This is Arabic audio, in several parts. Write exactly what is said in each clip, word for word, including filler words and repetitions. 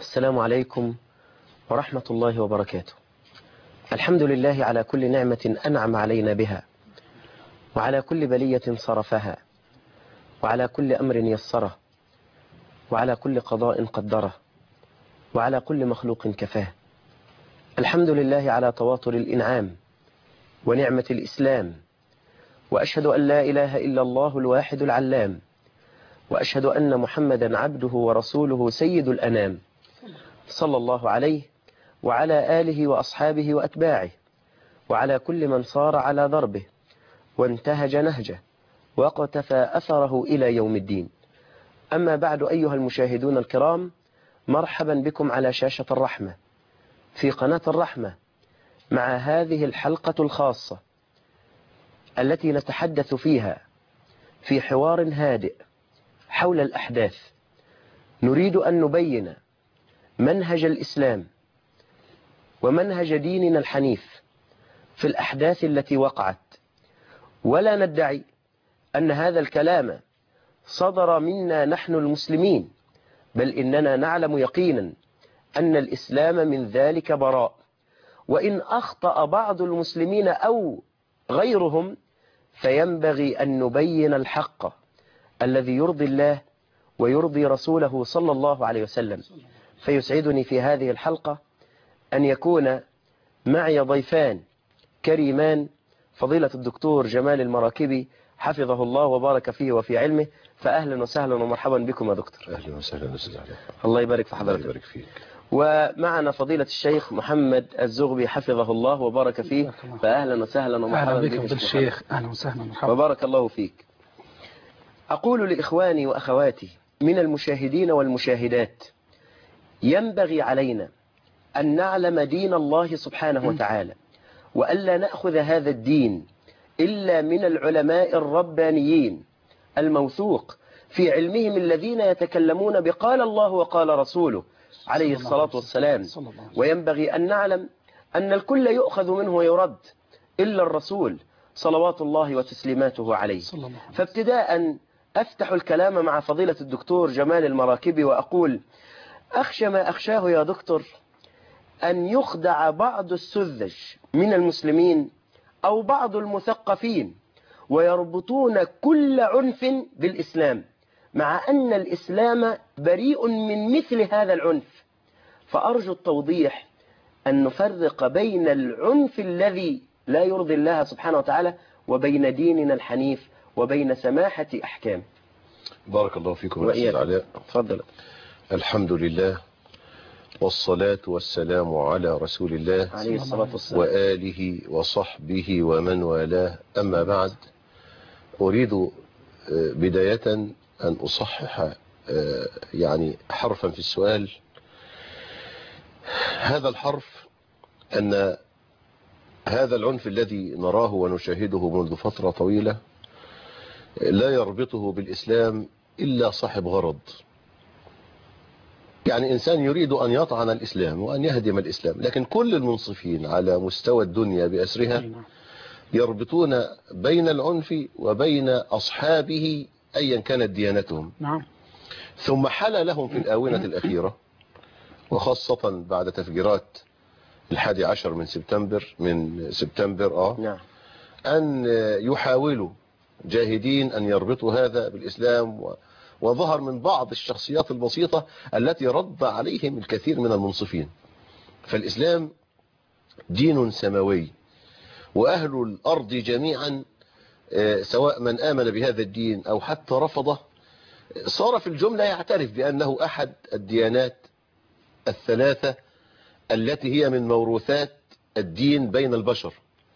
السلام عليكم ورحمة الله وبركاته. الحمد لله على كل نعمة أنعم علينا بها، وعلى كل بلية صرفها، وعلى كل أمر يسره، وعلى كل قضاء قدره، وعلى كل مخلوق كفاه. الحمد لله على تواتر الإنعام ونعمة الإسلام، وأشهد أن لا إله إلا الله الواحد العلام، وأشهد أن محمدا عبده ورسوله سيد الأنام، صلى الله عليه وعلى آله وأصحابه وأتباعه، وعلى كل من صار على ضربه وانتهج نهجه وقتفى أثره إلى يوم الدين. أما بعد، أيها المشاهدون الكرام، مرحبا بكم على شاشة الرحمة في قناة الرحمة مع هذه الحلقة الخاصة التي نتحدث فيها في حوار هادئ حول الأحداث. نريد أن نبين منهج الإسلام ومنهج ديننا الحنيف في الأحداث التي وقعت، ولا ندعي أن هذا الكلام صدر منا نحن المسلمين، بل إننا نعلم يقينا أن الإسلام من ذلك براء. وإن أخطأ بعض المسلمين أو غيرهم فينبغي أن نبين الحق الذي يرضي الله ويرضي رسوله صلى الله عليه وسلم. فيسعدني في هذه الحلقة أن يكون معي ضيفان كريمان، فضيلة الدكتور جمال المراكبي حفظه الله وبارك فيه وفي علمه. فأهلا وسهلا ومرحبا بكم يا دكتور. أهلا وسهلا أستاذ علي. الله يبارك في حضرتك. الله يبارك فيك. ومعنا فضيلة الشيخ محمد الزغبي حفظه الله وبارك فيه. فأهلا وسهلا ومرحبا أهلا بك بكم بالشيخ. أهلا وسهلا ومرحبا. وبارك الله فيك. أقول لإخواني وأخواتي من المشاهدين والمشاهدات، ينبغي علينا أن نعلم دين الله سبحانه وتعالى، وألا نأخذ هذا الدين إلا من العلماء الربانيين الموثوق في علمهم الذين يتكلمون بقال الله وقال رسوله عليه الصلاة والسلام. وينبغي أن نعلم أن الكل يؤخذ منه ويرد إلا الرسول صلوات الله وتسليماته عليه. فابتداء أفتح الكلام مع فضيلة الدكتور جمال المراكبي وأقول: أخشى ما أخشاه يا دكتور أن يخدع بعض السذج من المسلمين أو بعض المثقفين ويربطون كل عنف بالإسلام، مع أن الإسلام بريء من مثل هذا العنف. فأرجو التوضيح أن نفرق بين العنف الذي لا يرضي الله سبحانه وتعالى وبين ديننا الحنيف وبين سماحة أحكام. بارك الله فيكم أستاذ علاء. تفضل. الحمد لله والصلاة والسلام على رسول الله عليه الصلاة والسلام وآله وصحبه ومن والاه. أما بعد، أريد بداية أن أصحح يعني حرفا في السؤال. هذا الحرف أن هذا العنف الذي نراه ونشاهده منذ فترة طويلة لا يربطه بالإسلام إلا صاحب غرض، يعني إنسان يريد أن يطعن الإسلام وأن يهدم الإسلام. لكن كل المنصفين على مستوى الدنيا بأسرها يربطون بين العنف وبين أصحابه أيا كانت ديانتهم. نعم. ثم حل لهم في الآونة الأخيرة، وخاصة بعد تفجيرات الحادي عشر من سبتمبر من سبتمبر آه نعم. أن يحاولوا جاهدين أن يربطوا هذا بالإسلام، و وظهر من بعض الشخصيات البسيطة التي رد عليهم الكثير من المنصفين. فالإسلام دين سماوي، وأهل الأرض جميعا سواء من آمن بهذا الدين أو حتى رفضه صار في الجملة يعترف بأنه أحد الديانات الثلاثة التي هي من موروثات الدين بين البشر.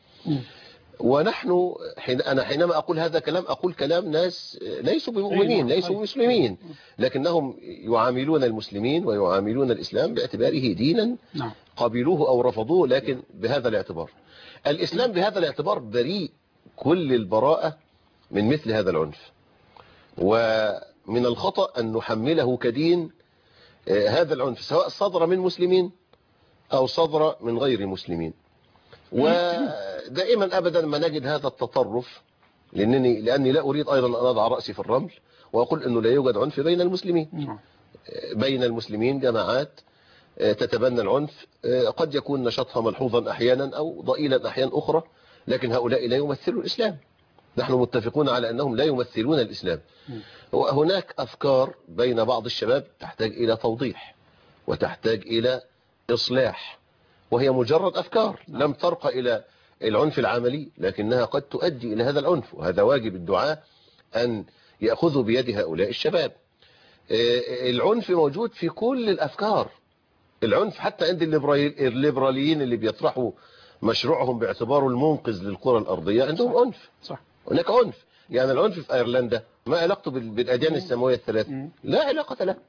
ونحن حين أنا حينما أقول هذا كلام أقول كلام ناس ليسوا بمؤمنين، ليسوا مسلمين، لكنهم يعاملون المسلمين ويعاملون الإسلام باعتباره دينا قبلوه أو رفضوه، لكن بهذا الاعتبار. الإسلام بهذا الاعتبار بريء كل البراءة من مثل هذا العنف، ومن الخطأ أن نحمله كدين هذا العنف سواء صدر من مسلمين أو صدر من غير مسلمين. ودائما أبدا ما نجد هذا التطرف، لأنني, لأني لا أريد أيضا أن أضع رأسي في الرمل وأقول أنه لا يوجد عنف بين المسلمين. بين المسلمين جماعات تتبنى العنف، قد يكون نشاطها ملحوظا أحيانا أو ضئيلا أحيانا أخرى، لكن هؤلاء لا يمثلوا الإسلام. نحن متفقون على أنهم لا يمثلون الإسلام. وهناك أفكار بين بعض الشباب تحتاج إلى توضيح وتحتاج إلى إصلاح، وهي مجرد أفكار لم ترقى إلى العنف العملي، لكنها قد تؤدي إلى هذا العنف، وهذا واجب الدعاة أن يأخذوا بيد هؤلاء الشباب. العنف موجود في كل الأفكار، العنف حتى عند الليبراليين اللي بيطرحوا مشروعهم باعتباره المنقذ للكرة الأرضية عندهم عنف. صح. هناك عنف. يعني العنف في أيرلندا ما علاقته بالأديان السماوية الثلاثة؟ لا علاقة له.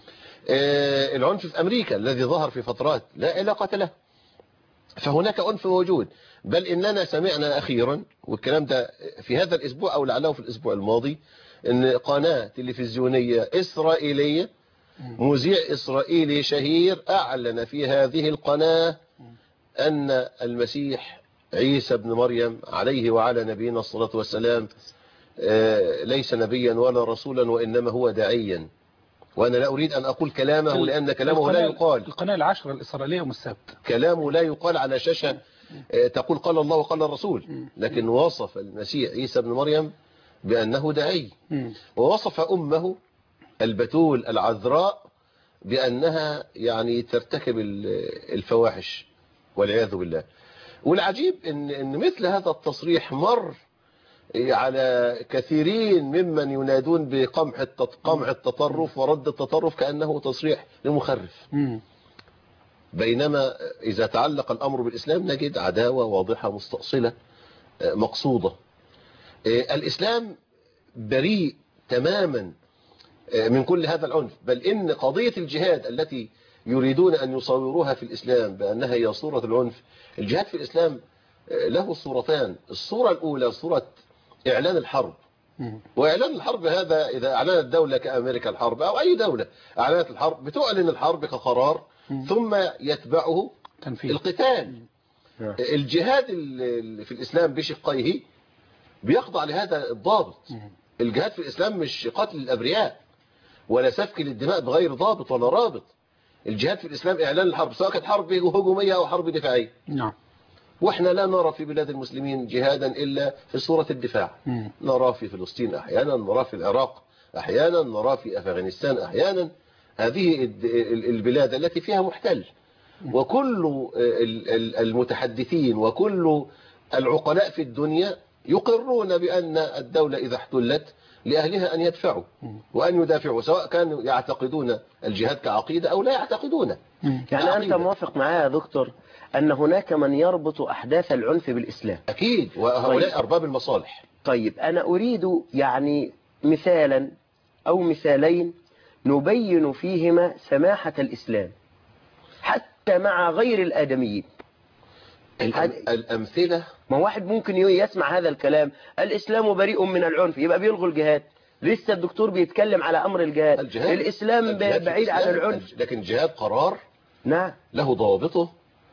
العنف في أمريكا الذي ظهر في فترات لا علاقة له. فهناك عنف موجود، بل إننا سمعنا أخيرا، والكلام ده في هذا الأسبوع أو لعله في الأسبوع الماضي، أن قناة تلفزيونية إسرائيلية مذيع إسرائيلي شهير أعلن في هذه القناة أن المسيح عيسى بن مريم عليه وعلى نبينا الصلاة والسلام ليس نبيا ولا رسولا، وإنما هو داعيا. وأنا لا أريد أن أقول كلامه لأن كلامه لا يقال. القناة العشرة الإسرائيلية يوم السبت كلامه لا يقال على شاشة تقول قال الله وقال الرسول، لكن وصف المسيح عيسى بن مريم بأنه داعي، ووصف أمه البتول العذراء بأنها يعني ترتكب الفواحش والعياذ بالله. والعجيب إن, إن مثل هذا التصريح مر على كثيرين ممن ينادون بقمع قمع التطرف ورد التطرف كأنه تصريح لمخرف، بينما إذا تعلق الأمر بالإسلام نجد عداوة واضحة مستأصلة مقصودة. الإسلام بريء تماما من كل هذا العنف، بل إن قضية الجهاد التي يريدون أن يصوروها في الإسلام بأنها هي صورة العنف، الجهاد في الإسلام له صورتان. الصورة الأولى صورة إعلان الحرب، وإعلان الحرب هذا إذا أعلنت دولة كأمريكا الحرب أو أي دولة أعلنت الحرب بتعلن الحرب كقرار ثم يتبعه تنفيذ القتال. الجهاد في الإسلام بشقيه بيخضع لهذا الضابط. الجهاد في الإسلام مش قتل الأبرياء ولا سفك للدماء بغير ضابط ولا رابط. الجهاد في الإسلام إعلان الحرب، سواء كانت حرب هجومية أو حرب دفاعية. نعم. وإحنا لا نرى في بلاد المسلمين جهادا إلا في صورة الدفاع. مم. نرى في فلسطين أحيانا، نرى في العراق أحيانا، نرى في أفغانستان أحيانا. هذه البلاد التي فيها محتل، وكل المتحدثين وكل العقلاء في الدنيا يقرون بأن الدولة إذا احتلت لأهلها أن يدفعوا وأن يدافعوا، سواء كانوا يعتقدون الجهاد كعقيدة أو لا يعتقدونه. يعني أنت موافق معايا يا دكتور أن هناك من يربط أحداث العنف بالإسلام؟ أكيد، وهؤلاء طيب. أرباب المصالح. طيب أنا أريد يعني مثالا أو مثالين نبين فيهما سماحة الإسلام حتى مع غير الآدميين. الأمثلة، ما واحد ممكن يسمع هذا الكلام الإسلام بريء من العنف يبقى بيلغوا الجهاد. لسه الدكتور بيتكلم على أمر الجهاد. الجهاد الإسلام الجهاد بعيد عن العنف، لكن الجهاد قرار نعم له ضوابطه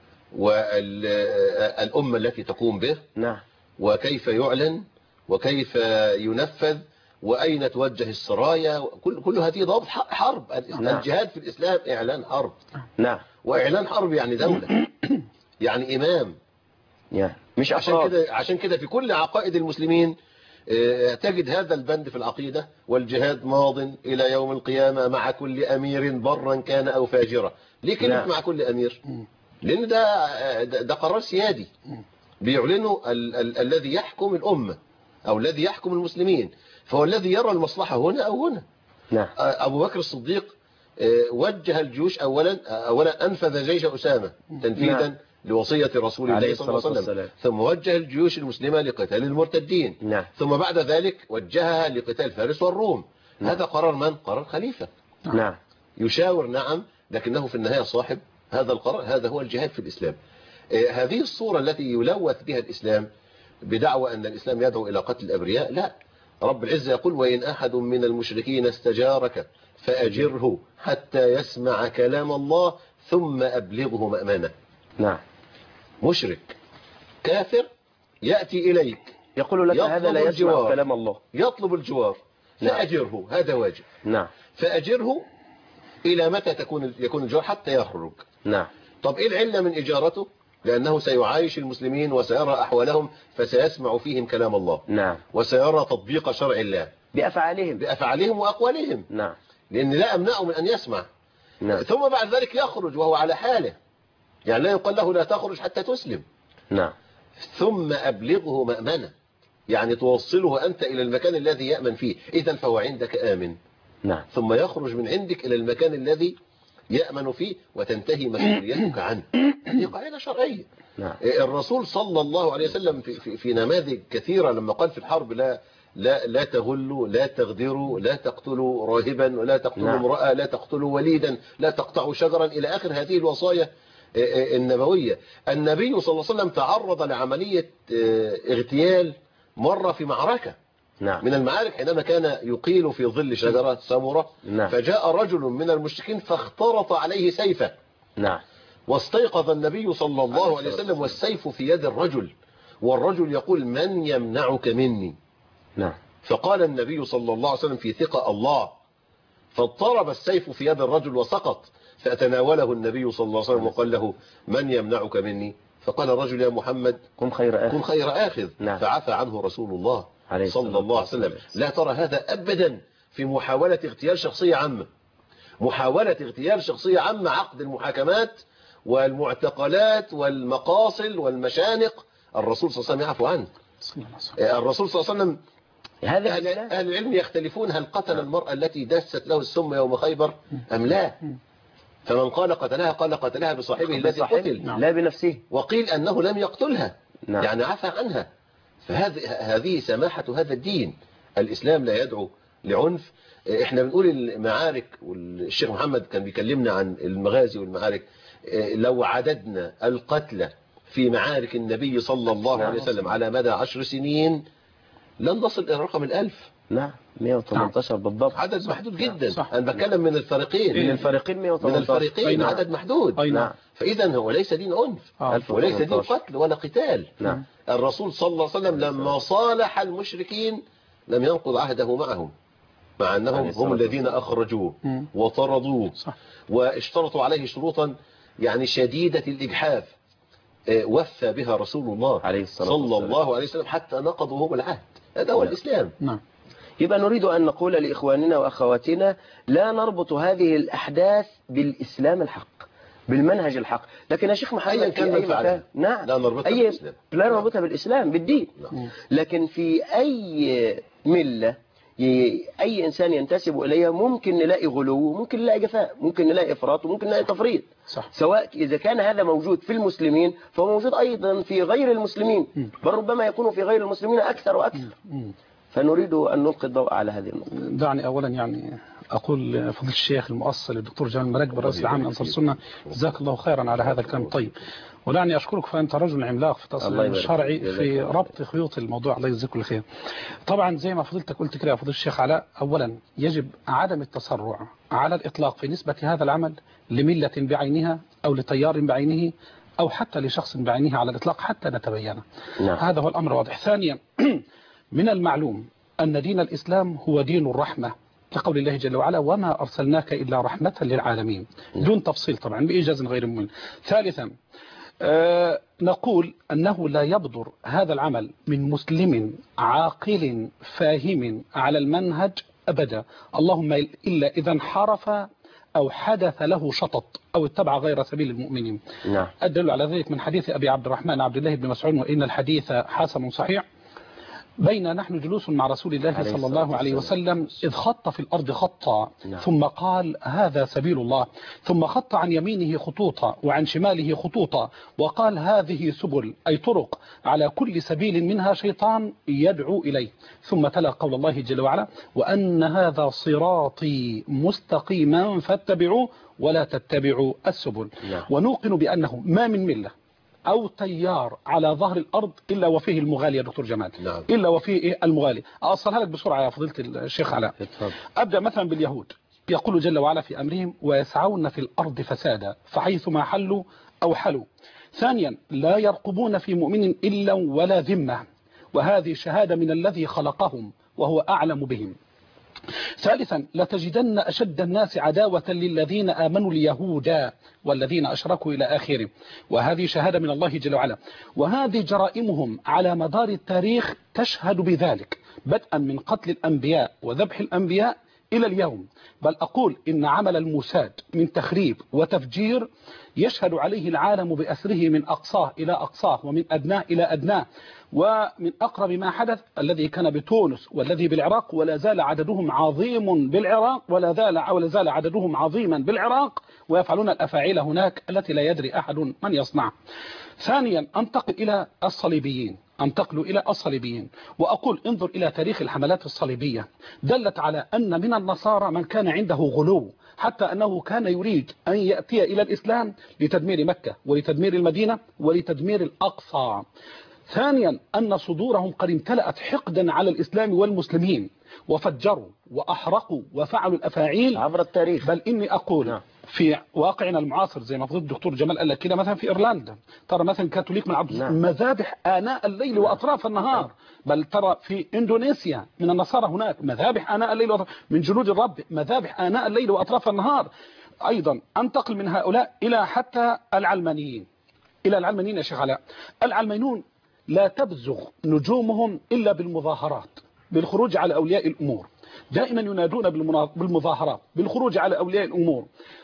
والأمة التي تقوم به، نعم، وكيف يعلن وكيف ينفذ وأين توجه السرايا، كل كل هذه ضوابط حرب. نعم. الجهاد في الإسلام إعلان حرب، نعم، وإعلان حرب يعني دولة يعني إمام، يعني مش عشان كده عشان كده في كل عقائد المسلمين تجد هذا البند في العقيدة: والجهاد ماض إلى يوم القيامة مع كل أمير برا كان أو فاجرا. ليه كلمة نعم. مع كل أمير؟ لأن ده ده قرار سيادي بيعلنه ال ال الذي يحكم الأمة أو الذي يحكم المسلمين، فهو الذي يرى المصلحة هنا أو هنا. نعم. أبو بكر الصديق وجه الجيوش أولا أولا أنفذ جيش أسامة تنفيذا نعم. لوصية رسول الله صلى الله عليه وسلم، ثم وجه الجيوش المسلمة لقتال المرتدين، نعم. ثم بعد ذلك وجهها لقتال فارس والروم. نعم. هذا قرار من؟ قرار خليفة. نعم. يشاور نعم، لكنه في النهاية صاحب هذا القرار. هذا هو الجهاد في الإسلام. هذه الصورة التي يلوث بها الإسلام بدعوى أن الإسلام يدعو إلى قتل الأبرياء، لا. رب العزة يقول: وإن أحد من المشركين استجارك فأجره حتى يسمع كلام الله ثم أبلغه مأمنه. نعم. مشرك كافر يأتي إليك يقول لك هذا لا يسمع كلام الله، يطلب الجوار، فأجره. هذا واجب. نعم. فأجره إلى متى تكون يكون الجوار؟ حتى يخرج. نعم. طب إيه العلة من إجارته؟ لأنه سيعايش المسلمين وسيرى أحوالهم، فسيسمع فيهم كلام الله. نعم. وسيرى تطبيق شرع الله بأفعالهم بأفعالهم وأقوالهم. نعم. لأن لا أمنعه من أن يسمع. نعم. ثم بعد ذلك يخرج وهو على حاله، يعني لا يقال له لا تخرج حتى تسلم. نعم. ثم أبلغه مأمنة، يعني توصله أنت إلى المكان الذي يأمن فيه، إذن فهو عندك آمن. نعم. ثم يخرج من عندك إلى المكان الذي يأمن فيه وتنتهي مسؤوليتك عنه. هذه قاعدة شرعية. نعم. الرسول صلى الله عليه وسلم في, في, في نماذج كثيرة لما قال في الحرب لا لا لا تغلوا، لا تغدروا، لا تقتلوا راهبا، ولا تقتلوا نعم. امرأة، لا تقتلوا وليدا، لا تقطعوا شجرا، إلى آخر هذه الوصايا النبوية. النبي صلى الله عليه وسلم تعرض لعملية اغتيال مرة في معركة نعم. من المعارك، حينما كان يقيل في ظل شجرة سمرة. نعم. فجاء رجل من المشركين فاخترط عليه سيفه. نعم. واستيقظ النبي صلى الله عليه وسلم والسيف في يد الرجل، والرجل يقول من يمنعك مني؟ نعم. فقال النبي صلى الله عليه وسلم في ثقة الله، فاضطرب السيف في يد الرجل وسقط، فتناوله النبي صلى الله عليه وسلم وقال له من يمنعك مني؟ فقال الرجل يا محمد كن خير آخذ. كن خير آخذ. نعم. فعفى عنه رسول الله عليه صلى الله عليه وسلم. لا ترى هذا أبدا في محاولة اغتيال شخصية عامة. محاولة اغتيال شخصية عامة، عقد المحاكمات والمعتقلات والمقاصل والمشانق، الرسول صلى الله عليه وسلم يعفو عنه. الرسول صلى الله عليه وسلم هذا أهل, أهل العلم يختلفون هل قتل المرأة التي دست له السم يوم خيبر أم لا. فمن قال قتلها قال قتلها بصاحبه الذي قتل، لا بنفسه. وقيل أنه لم يقتلها. نعم. يعني عفى عنها. فهذه هذه سماحة هذا الدين. الإسلام لا يدعو لعنف. احنا بنقول المعارك، والشيخ محمد كان بيكلمنا عن المغازي والمعارك، لو عددنا القتلى في معارك النبي صلى الله عليه وسلم على مدى عشر سنين لن نصل إلى رقم الألف. نعم. مئة وثمانية عشر بالضبط. عدد محدود جدا. صح. أنا بتكلم من الفريقين. من الفريقين مئة وثمانية عشر. من الفريقين عدد محدود. نعم. فإذا هو ليس دين عنف وليس دين قتل ولا قتال. نعم. الرسول صلى الله عليه وسلم لما صالح المشركين لم ينقض عهده معهم، مع أنهم هم الذين أخرجوه وطردوه واشترطوا عليه شروطا يعني شديدة الإجحاف، وفى بها رسول الله عليه الصلاة صلى الله عليه وسلم حتى نقضوا هم العهد. هذا هو الإسلام. نعم. يبقى نريد أن نقول لإخواننا وأخواتنا لا نربط هذه الأحداث بالإسلام الحق، بالمنهج الحق. لكن يا شيخ محمد كان أي مكان نعم لا نربطها أي... بالإسلام، لا نربطها بالإسلام بالدين. نعم. لكن في أي ملة أي إنسان ينتسب إليها ممكن نلاقي غلو، ممكن نلاقي جفاء، ممكن نلاقي إفراط، وممكن نلاقي تفريط. صح. سواء إذا كان هذا موجود في المسلمين فهو موجود أيضا في غير المسلمين، بل ربما يكون في غير المسلمين أكثر وأكثر. فنريد أن نلقي الضوء على هذه النقطة. دعني أولا يعني أقول فضل الشيخ المؤصل الدكتور جمال مراكب الرئيس العام لأنصار السنة، جزاك الله خيرا على هذا الكلام الطيب. ودعني أشكرك، فأنت رجل عملاق في التصميم الشرعي في ربط خيوط الموضوع، الله يجزيك كل خير. طبعا زي ما فضلتك قلت كده يا فضل الشيخ علاء، أولا يجب عدم التسرع على الإطلاق في نسبة هذا العمل لملة بعينها أو لتيار بعينه أو حتى لشخص بعينه على الإطلاق حتى نتبينه. نعم. هذا هو الأمر واضح. ثانيا من المعلوم أن دين الإسلام هو دين الرحمة، لقول الله جل وعلا وما أرسلناك إلا رحمة للعالمين، دون تفصيل طبعا بإيجاز غير ممل. ثالثا آه نقول أنه لا يبدر هذا العمل من مسلم عاقل فاهم على المنهج أبدا، اللهم إلا إذا انحرف أو حدث له شطط أو اتبع غير سبيل المؤمنين. نعم. أدل على ذلك من حديث أبي عبد الرحمن عبد الله بن مسعود، وإن الحديث حسن صحيح، بين نحن جلوس مع رسول الله صلى الله عليه وسلم إذ خط في الأرض خطا، ثم قال هذا سبيل الله، ثم خط عن يمينه خطوطا وعن شماله خطوطا، وقال هذه سبل أي طرق، على كل سبيل منها شيطان يدعو إليه، ثم تلا قول الله جل وعلا وأن هذا صراطي مستقيما فاتبعوه ولا تتبعوا السبل. ونوقن بأنه ما من ملة أو تيار على ظهر الأرض إلا وفيه المغالي يا دكتور جمال. نعم. إلا وفيه إيه المغالي. أصلها لك بسرعة يا فضيلة الشيخ علاء. أبدأ مثلا باليهود، يقول جل وعلا في أمرهم ويسعون في الأرض فسادا فحيثما حلوا أو حلوا. ثانيا لا يرقبون في مؤمن إلا ولا ذمة، وهذه شهادة من الذي خلقهم وهو أعلم بهم. ثالثا لتجدن أشد الناس عداوة للذين آمنوا اليهود والذين أشركوا إلى آخره، وهذه شهادة من الله جل وعلا، وهذه جرائمهم على مدار التاريخ تشهد بذلك، بدءا من قتل الأنبياء وذبح الأنبياء إلى اليوم. بل أقول إن عمل الموساد من تخريب وتفجير يشهد عليه العالم بأسره من أقصاه إلى أقصاه ومن أدناه إلى أدناه. ومن أقرب ما حدث الذي كان بتونس والذي بالعراق، ولا زال عددهم عظيم بالعراق ولا زال ولا زال عددهم عظيما بالعراق، ويفعلون الأفاعيل هناك التي لا يدري أحد من يصنع. ثانيا أنتقل إلى الصليبيين أنتقل إلى الصليبيين وأقول انظر إلى تاريخ الحملات الصليبية، دلت على أن من النصارى من كان عنده غلو، حتى أنه كان يريد أن يأتي إلى الإسلام لتدمير مكة ولتدمير المدينة ولتدمير الأقصى. ثانيا أن صدورهم قد امتلأت حقدا على الإسلام والمسلمين، وفجروا وأحرقوا وفعلوا الأفاعيل عبر التاريخ. بل إني أقول نعم. في واقعنا المعاصر زي ما فضل الدكتور جمال قال لك كده، مثلا في إيرلندا ترى مثلا كاثوليك من عبد نعم. مذابح آناء الليل نعم. وأطراف النهار. بل ترى في إندونيسيا من النصارى هناك مذابح آناء الليل وأطراف، من جنود الرب مذابح آناء الليل وأطراف النهار. أيضا أنتقل من هؤلاء إلى حتى العلمانيين إلى العلمانيين يا شيخ علاء. العلمانيون لا تبزغ نجومهم إلا بالمظاهرات، بالخروج على أولياء الأمور، دائما ينادون بالمظاهرات، بالخروج على أولياء الأمور.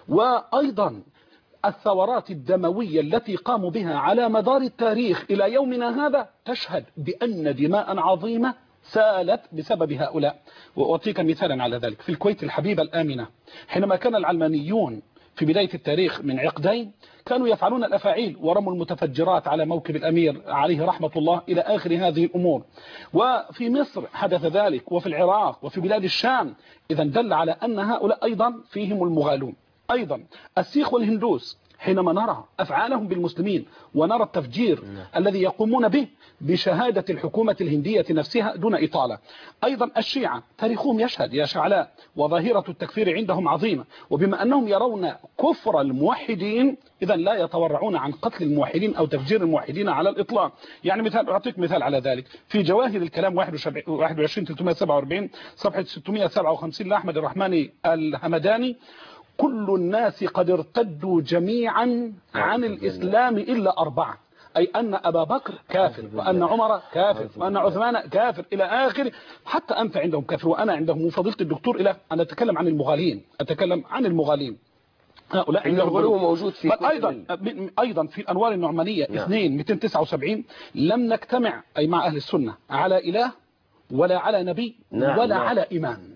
وأيضا الثورات الدموية التي قاموا بها على مدار التاريخ إلى يومنا هذا تشهد بأن دماء عظيمة سالت بسبب هؤلاء. وأعطيك مثالا على ذلك. في الكويت الحبيبة الآمنة، حينما كان العلمانيون في بداية التاريخ من عقدين كانوا يفعلون الأفاعيل ورموا المتفجرات على موكب الأمير عليه رحمة الله إلى آخر هذه الأمور. وفي مصر حدث ذلك، وفي العراق، وفي بلاد الشام. إذا دل على أن هؤلاء أيضا فيهم المغالون. أيضا السيخ والهندوس حينما نرى أفعالهم بالمسلمين ونرى التفجير الذي يقومون به بشهادة الحكومة الهندية نفسها دون إطالة. أيضا الشيعة تاريخهم يشهد يا شعلاء، وظاهرة التكفير عندهم عظيمة، وبما أنهم يرون كفر الموحدين إذا لا يتورعون عن قتل الموحدين أو تفجير الموحدين على الإطلاق. يعني مثال أعطيك مثال على ذلك في جواهر الكلام واحد وعشرين ثلاثمائة وسبعة وأربعين صفحة ستمائة وسبعة وخمسين لأحمد الرحماني الهمداني: كل الناس قد ارتدوا جميعا عن الإسلام إلا أربعة، أي أن أبا بكر كافر، وأن عمر كافر، وأن عثمان كافر إلى آخر، حتى أنت عندهم كافر وأنا عندهم. فضيلة الدكتور إلى أن أتكلم عن المغالين، أتكلم عن المغالين. هؤلاء عندهم الغلو موجود في بل أيضا أيضا في الأنوار النعمانية اثنين مئتين وتسعة وسبعين لم نجتمع أي مع أهل السنة على إله ولا على نبي نعم ولا نعم. على إمام،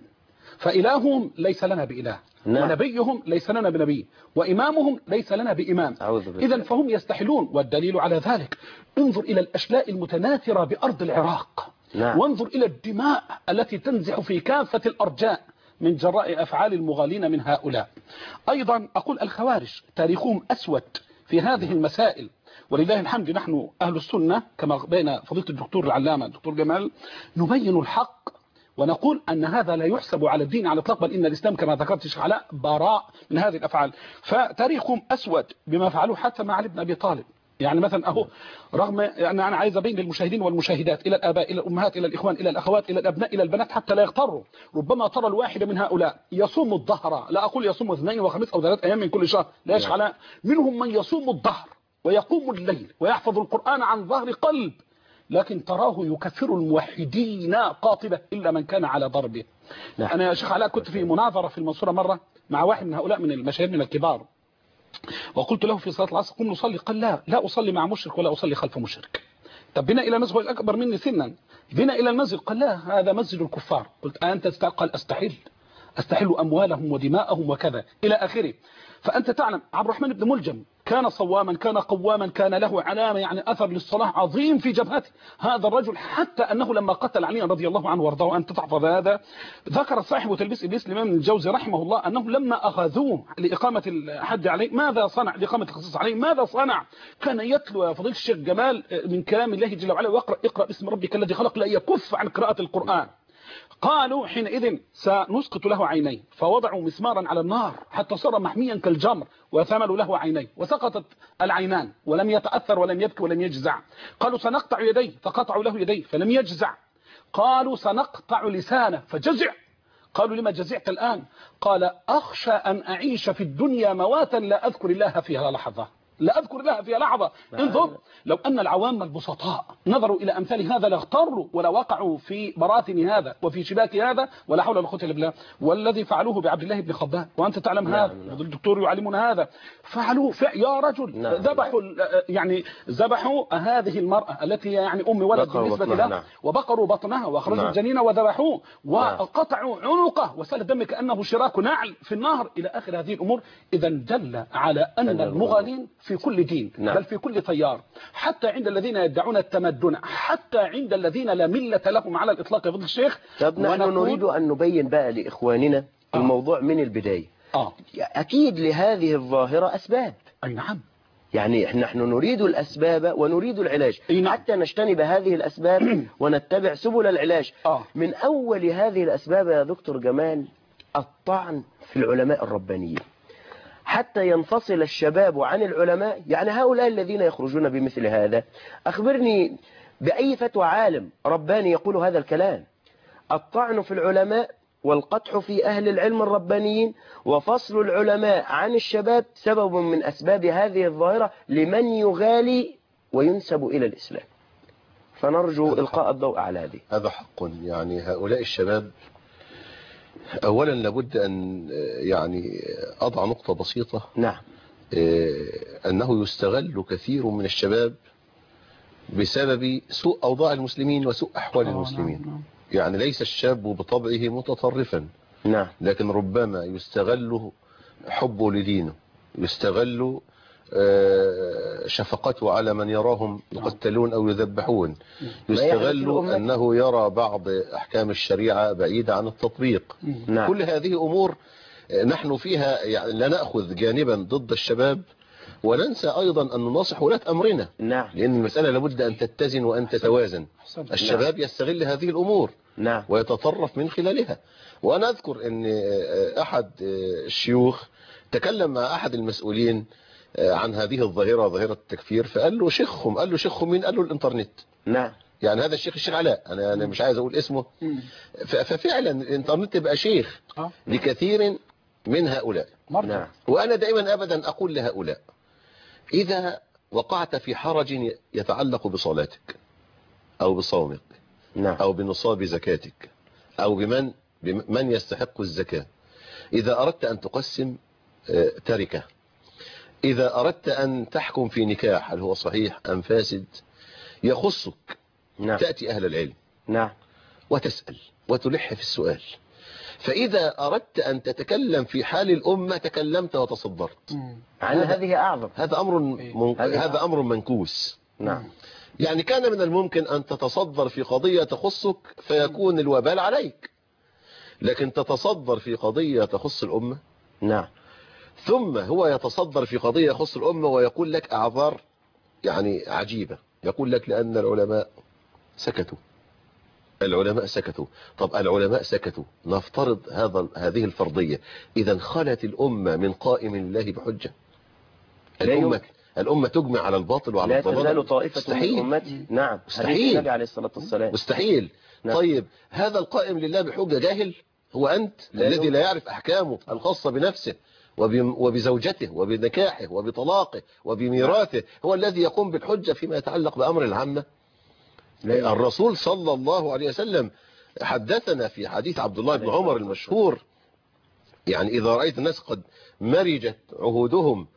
فإلههم ليس لنا بإله نعم. ونبيهم ليس لنا بنبي، وإمامهم ليس لنا بإمام. إذن فهم يستحلون، والدليل على ذلك انظر إلى الأشلاء المتناثرة بأرض العراق نعم. وانظر إلى الدماء التي تنزح في كافة الأرجاء من جراء أفعال المغالين من هؤلاء. أيضا أقول الخوارج تاريخهم أسود في هذه المسائل، ولله الحمد نحن أهل السنة كما بين فضيلة الدكتور العلامة الدكتور جمال نبين الحق ونقول أن هذا لا يحسب على الدين على الإطلاق، بل إن الإسلام كما ذكرت الشيخ علاء براء من هذه الأفعال. فتاريخهم أسود بما فعلوه حتى مع علي بن أبي طالب. يعني مثلا أهو رغم أن أنا عايز أبين للمشاهدين والمشاهدات إلى الآباء إلى الأمهات إلى الإخوان إلى الأخوات إلى الأبناء إلى البنات حتى لا يغتروا، ربما ترى الواحد من هؤلاء يصوم الظهر، لا أقول يصوم اثنين وخميس أو ثلاث أيام من كل شهر، لا يا شيخ علاء، منهم من يصوم الظهر ويقوم الليل ويحفظ القرآن عن ظهر قلب، لكن تراه يكفر الموحدين قاطبة إلا من كان على ضربه. نعم. أنا يا شيخ علاء كنت في مناظرة في المنصورة مرة مع واحد من هؤلاء من المشاهير من الكبار، وقلت له في صلاة العصر قم نصلي، قال لا لا أصلي مع مشرك ولا أصلي خلف مشرك. طب بنا إلى المسجد الأكبر مني سنا، بنا إلى المسجد، قال لا هذا مسجد الكفار. قلت أنت تستحل؟ قال أستحل أستحل أموالهم ودماءهم وكذا إلى آخره. فأنت تعلم عبد الرحمن بن ملجم كان صواما كان قواما كان له علامة يعني أثر للصلاة عظيم في جبهته. هذا الرجل حتى أنه لما قتل علي رضي الله عنه وارضاه أن تحفظ هذا، ذكر صاحب تلبيس إبليس الإمام الجوزي رحمه الله أنه لما أخذوه لإقامة الحد عليه ماذا صنع، لإقامة القصاص عليه ماذا صنع؟ كان يتلو يا فضيلة الشيخ جمال من كلام الله جل وعلا ويقرأ اقرأ باسم ربك الذي خلق، لا يكف عن قراءة القرآن. قالوا حينئذ سنسقط له عينيه، فوضعوا مسمارا على النار حتى صار محميا كالجمر وثملوا له عينيه وسقطت العينان ولم يتأثر ولم يبكي ولم يجزع. قالوا سنقطع يديه، فقطعوا له يديه فلم يجزع. قالوا سنقطع لسانه فجزع. قالوا لما جزعت الآن؟ قال أخشى أن أعيش في الدنيا مواتا لا أذكر الله فيها لحظة، لا أذكر الله فيها لحظة. انظر، لو أن العوام البسطاء نظروا إلى أمثال هذا لاغتروا ولا وقعوا في براثن هذا وفي شباك هذا، ولا حول ولا قوة إلا بالله. والذي فعلوه بعبد الله بن خباب وأنت تعلم هذا، الدكتور يعلمنا هذا، فعلوه يا رجل، ذبحوا يعني ذبحوا هذه المرأة التي يعني أم ولد بالنسبة له، وبقروا بطنها وأخرجوا الجنين وذبحوه وقطعوا عنقه وسال الدم كأنه شراك نعل في النار إلى آخر هذه الأمور. إذا دل على أن المغالين في كل دين، نعم. بل في كل تيار، حتى عند الذين يدعون التمدن، حتى عند الذين لا ملة لهم على الإطلاق يا فضل الشيخ. طب نحن نريد أن نبين بقى لإخواننا آه. الموضوع من البداية. آه. أكيد لهذه الظاهرة أسباب. أي نعم. يعني نحن نريد الأسباب ونريد العلاج، نعم. حتى نجتنب هذه الأسباب ونتبع سبل العلاج. آه. من أول هذه الأسباب يا دكتور جمال الطعن في العلماء الربانيين، حتى ينفصل الشباب عن العلماء. يعني هؤلاء الذين يخرجون بمثل هذا، أخبرني بأي فتوى عالم رباني يقول هذا الكلام. الطعن في العلماء والقدح في أهل العلم الربانيين وفصل العلماء عن الشباب سبب من أسباب هذه الظاهرة لمن يغالي وينسب إلى الإسلام. فنرجو إلقاء الضوء على هذه. هذا حق. يعني هؤلاء الشباب أولا لابد أن يعني أضع نقطة بسيطة. نعم. أنه يستغل كثير من الشباب بسبب سوء أوضاع المسلمين وسوء أحوال المسلمين. يعني ليس الشاب بطبعه متطرفا، نعم، لكن ربما يستغل حبه لدينه، يستغل شفقته على من يراهم يقتلون أو يذبحون، يستغل أنه يرى بعض أحكام الشريعة بعيدة عن التطبيق. نعم. كل هذه أمور نحن فيها يعني لا نأخذ جانبا ضد الشباب وننسى أيضا أن نناصح ولاة أمرنا. نعم. لأن المسألة لابد أن تتزن وأن تتوازن. الشباب يستغل هذه الأمور. نعم. ويتطرف من خلالها. وأنا أذكر أن أحد الشيوخ تكلم مع أحد المسؤولين عن هذه الظاهرة، ظاهرة التكفير، فقال له شيخهم، قال له شيخهم مين؟ قال له الإنترنت. نعم. يعني هذا الشيخ الشيخ علاء، أنا أنا مش عايز أقول اسمه. ففعلا الإنترنت بقى شيخ لكثير من هؤلاء. نعم. وأنا دائما أبدا أقول لهؤلاء إذا وقعت في حرج يتعلق بصلاتك أو بصومك، نعم، أو بنصاب زكاتك أو بمن بمن يستحق الزكاة، إذا أردت أن تقسم تركة، إذا أردت أن تحكم في نكاح هل هو صحيح أم فاسد، يخصك. نعم. تأتي أهل العلم. نعم. وتسأل وتلح في السؤال. فإذا أردت أن تتكلم في حال الأمة تكلمت وتصدرت. عن هذه أعظم. هذا أمر من... هذا أمر منكوس. نعم. يعني كان من الممكن أن تتصدر في قضية تخصك فيكون الوبال عليك، لكن تتصدر في قضية تخص الأمة. نعم. ثم هو يتصدر في قضية يخص الأمة ويقول لك أعذار يعني عجيبة، يقول لك لأن العلماء سكتوا، العلماء سكتوا. طب العلماء سكتوا، نفترض هذا هذه الفرضية، إذا خلت الأمة من قائم لله بحجة. الأمة الأمة تجمع على الباطل وعلى الضلال. لا تزال طائفة من أمتي. نعم. مستحيل. النبي عليه الصلاة والسلام. مستحيل. نعم. طيب هذا القائم لله بحجة جاهل؟ هو أنت الذي لا يعرف أحكامه الخاصة بنفسه وبزوجته وبنكاحه وبطلاقه وبميراثه، هو الذي يقوم بالحجة فيما يتعلق بأمر العامة. الرسول صلى الله عليه وسلم حدثنا في حديث عبد الله بن عمر المشهور، يعني إذا رأيت الناس قد مرجت عهودهم،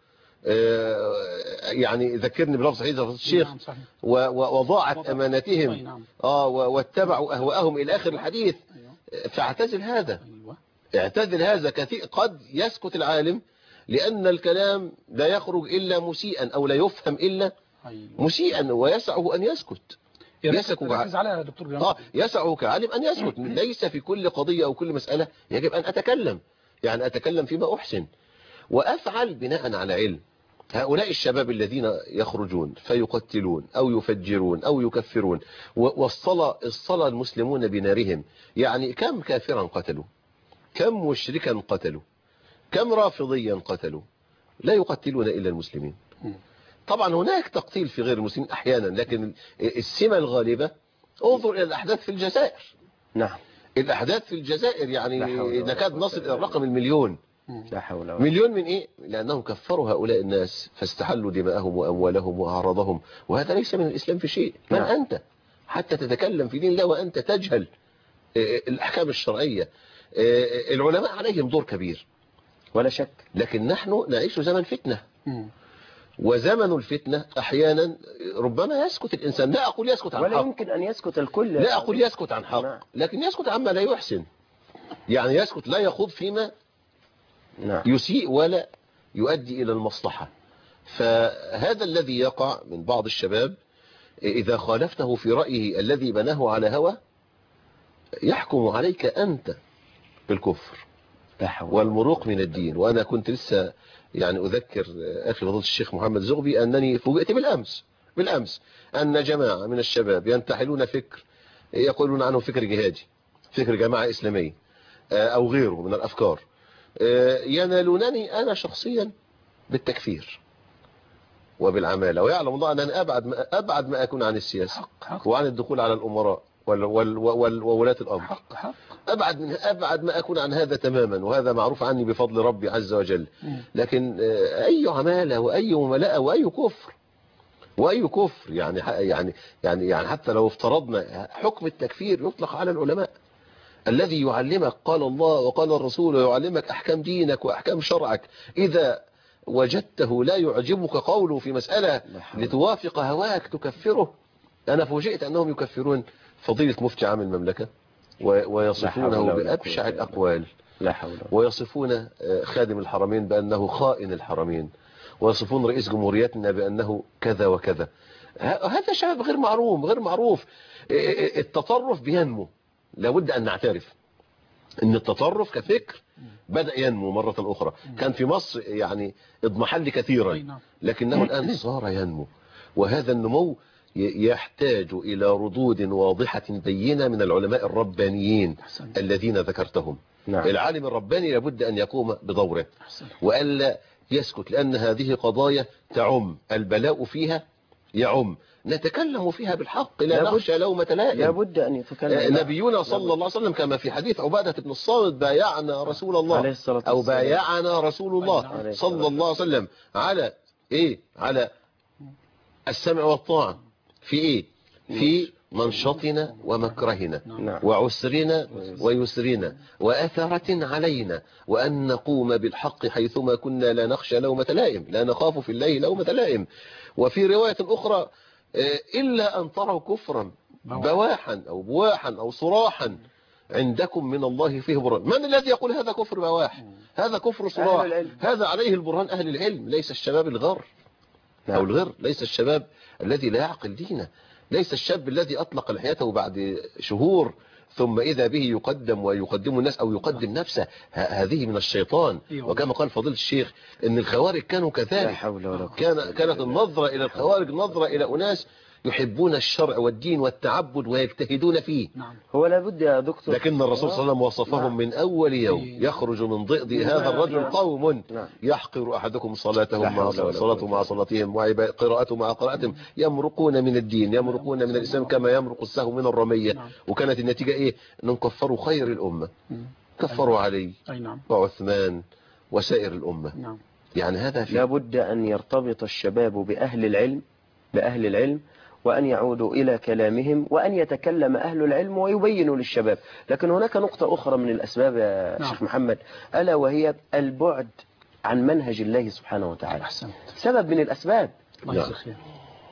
يعني ذكرني بلفظ حديث الشيخ، وضاعت أمانتهم آه واتبعوا أهواءهم إلى آخر الحديث، فاعتزل هذا. اعتزل هذا. كثير قد يسكت العالم لأن الكلام لا يخرج إلا مسيئا أو لا يفهم إلا مسيئا، ويسعه أن يسكت. يسعه دكتور آه يسعه كعالم أن يسكت. ليس في كل قضية أو كل مسألة يجب أن أتكلم، يعني أتكلم فيما أحسن وأفعل بناء على علم. هؤلاء الشباب الذين يخرجون فيقتلون أو يفجرون أو يكفرون، والصلاة الصلاة المسلمون بنارهم، يعني كم كافرا قتلوا، كم مشركا قتلوا، كم رافضيا قتلوا، لا يقتلون إلا المسلمين. طبعا هناك تقتيل في غير المسلمين أحيانا، لكن السمة الغالبة انظر إلى الأحداث في الجزائر. نعم. الأحداث في الجزائر يعني نكاد نصل إلى الرقم المليون. لا حول ولا مليون من إيه؟ لأنهم كفروا هؤلاء الناس فاستحلوا دماءهم وأموالهم وأعراضهم، وهذا ليس من الإسلام في شيء. من نعم. أنت حتى تتكلم في دين الله وأنت تجهل الأحكام الشرعية؟ العلماء عليهم دور كبير ولا شك، لكن نحن نعيش زمن فتنة، وزمن الفتنة أحيانا ربما يسكت الإنسان. لا أقول يسكت عن ولا حق، يمكن أن يسكت الكل، لا أقول يسكت عن حق، نعم. لكن يسكت عما لا يحسن، يعني يسكت لا يخوض فيما نعم. يسيء ولا يؤدي إلى المصلحة. فهذا الذي يقع من بعض الشباب إذا خالفته في رأيه الذي بناه على هوى يحكم عليك أنت بالكفر والمروق من الدين. وأنا كنت لسه يعني أذكر أخي فضيلة الشيخ محمد زغبي أنني فوجئت بالأمس بالأمس أن جماعة من الشباب ينتحلون فكر يقولون عنه فكر جهادي، فكر جماعة إسلامية أو غيره من الأفكار، ينالونني أنا شخصيا بالتكفير وبالعمالة، ويعلم الله أن أنا أبعد ما, أبعد ما أكون عن السياسة وعن الدخول على الأمراء وولاة الأمر. حق حق. أبعد من أبعد ما أكون عن هذا تماما، وهذا معروف عني بفضل ربي عز وجل. لكن أي عمالة وأي مملاءة وأي كفر وأي كفر يعني يعني يعني يعني حتى لو افترضنا حكم التكفير يطلق على العلماء، الذي يعلمك قال الله وقال الرسول ويعلمك أحكام دينك وأحكام شرعك، إذا وجدته لا يعجبك قوله في مسألة لتوافق هواك تكفره. أنا فوجئت أنهم يكفرون فضيلة مفتي عام المملكة ويصفونه بأبشع الأقوال، لا حول، ويصفون خادم الحرمين بأنه خائن الحرمين، ويصفون رئيس جمهوريتنا بأنه كذا وكذا. هذا شباب غير معروف غير معروف. التطرف بينمو، لابد أن نعترف أن التطرف كفكر بدأ ينمو مرة أخرى. كان في مصر يعني اضمحل كثيرا، لكنه الآن صار ينمو، وهذا النمو يحتاج إلى ردود واضحة بينة من العلماء الربانيين الذين ذكرتهم. نعم. العالم الرباني لابد أن يقوم بدوره وألا يسكت، لأن هذه قضايا تعم، البلاء فيها يعم، نتكلم فيها بالحق لا نخشى لومة لائم. لابد أن يتكلم. نبينا صلى الله عليه وسلم كما في حديث عبادة بن الصامت بايعنا رسول الله أو بايعنا رسول الله صلى الله عليه وسلم على إيه؟ على السمع والطاعة في إيه؟ في منشطنا ومكرهنا وعسرنا ويسرنا وأثرة علينا، وأن نقوم بالحق حيثما كنا لا نخشى لومة لائم، لا نخاف في الله لومة لائم. وفي رواية أخرى إلا أن تروا كفرا بواحا أو بواحا أو صراحا عندكم من الله فيه برهان. من الذي يقول هذا كفر بواح؟ هذا كفر صراح، هذا عليه البرهان أهل العلم، ليس الشباب الغر أو الغر، ليس الشباب الذي لا يعقل دينه، ليس الشاب الذي أطلق لحيته بعد شهور ثم إذا به يقدم ويقدم الناس أو يقدم نفسه. هذه من الشيطان. وكما قال فضيلة الشيخ إن الخوارج كانوا كذلك، كان كانت النظرة إلى الخوارج نظرة إلى أناس يحبون الشرع والدين والتعبد ويجتهدون فيه. نعم. هو لابد يا دكتور، لكن الرسول صلى الله عليه وسلم وصفهم نعم. من أول يوم يخرج من ضئض هذا الرجل قوم نعم. يحقر أحدكم صلاتهم مع صلاته مع صلاتهم وقراءته مع قراءتهم، يمرقون من الدين، يمرقون من الإسلام كما يمرق السهم من الرمية. نعم. وكانت النتيجة إيه؟ أنهم كفروا خير الأمة، كفروا علي نعم. وعثمان وسائر الأمة. نعم. يعني هذا لابد أن يرتبط الشباب بأهل العلم بأهل العلم وأن يعودوا إلى كلامهم، وأن يتكلم أهل العلم ويبينوا للشباب. لكن هناك نقطة أخرى من الأسباب يا نعم. شيخ محمد، ألا وهي البعد عن منهج الله سبحانه وتعالى. أحسنت. سبب من الأسباب. الله يجزاك خير.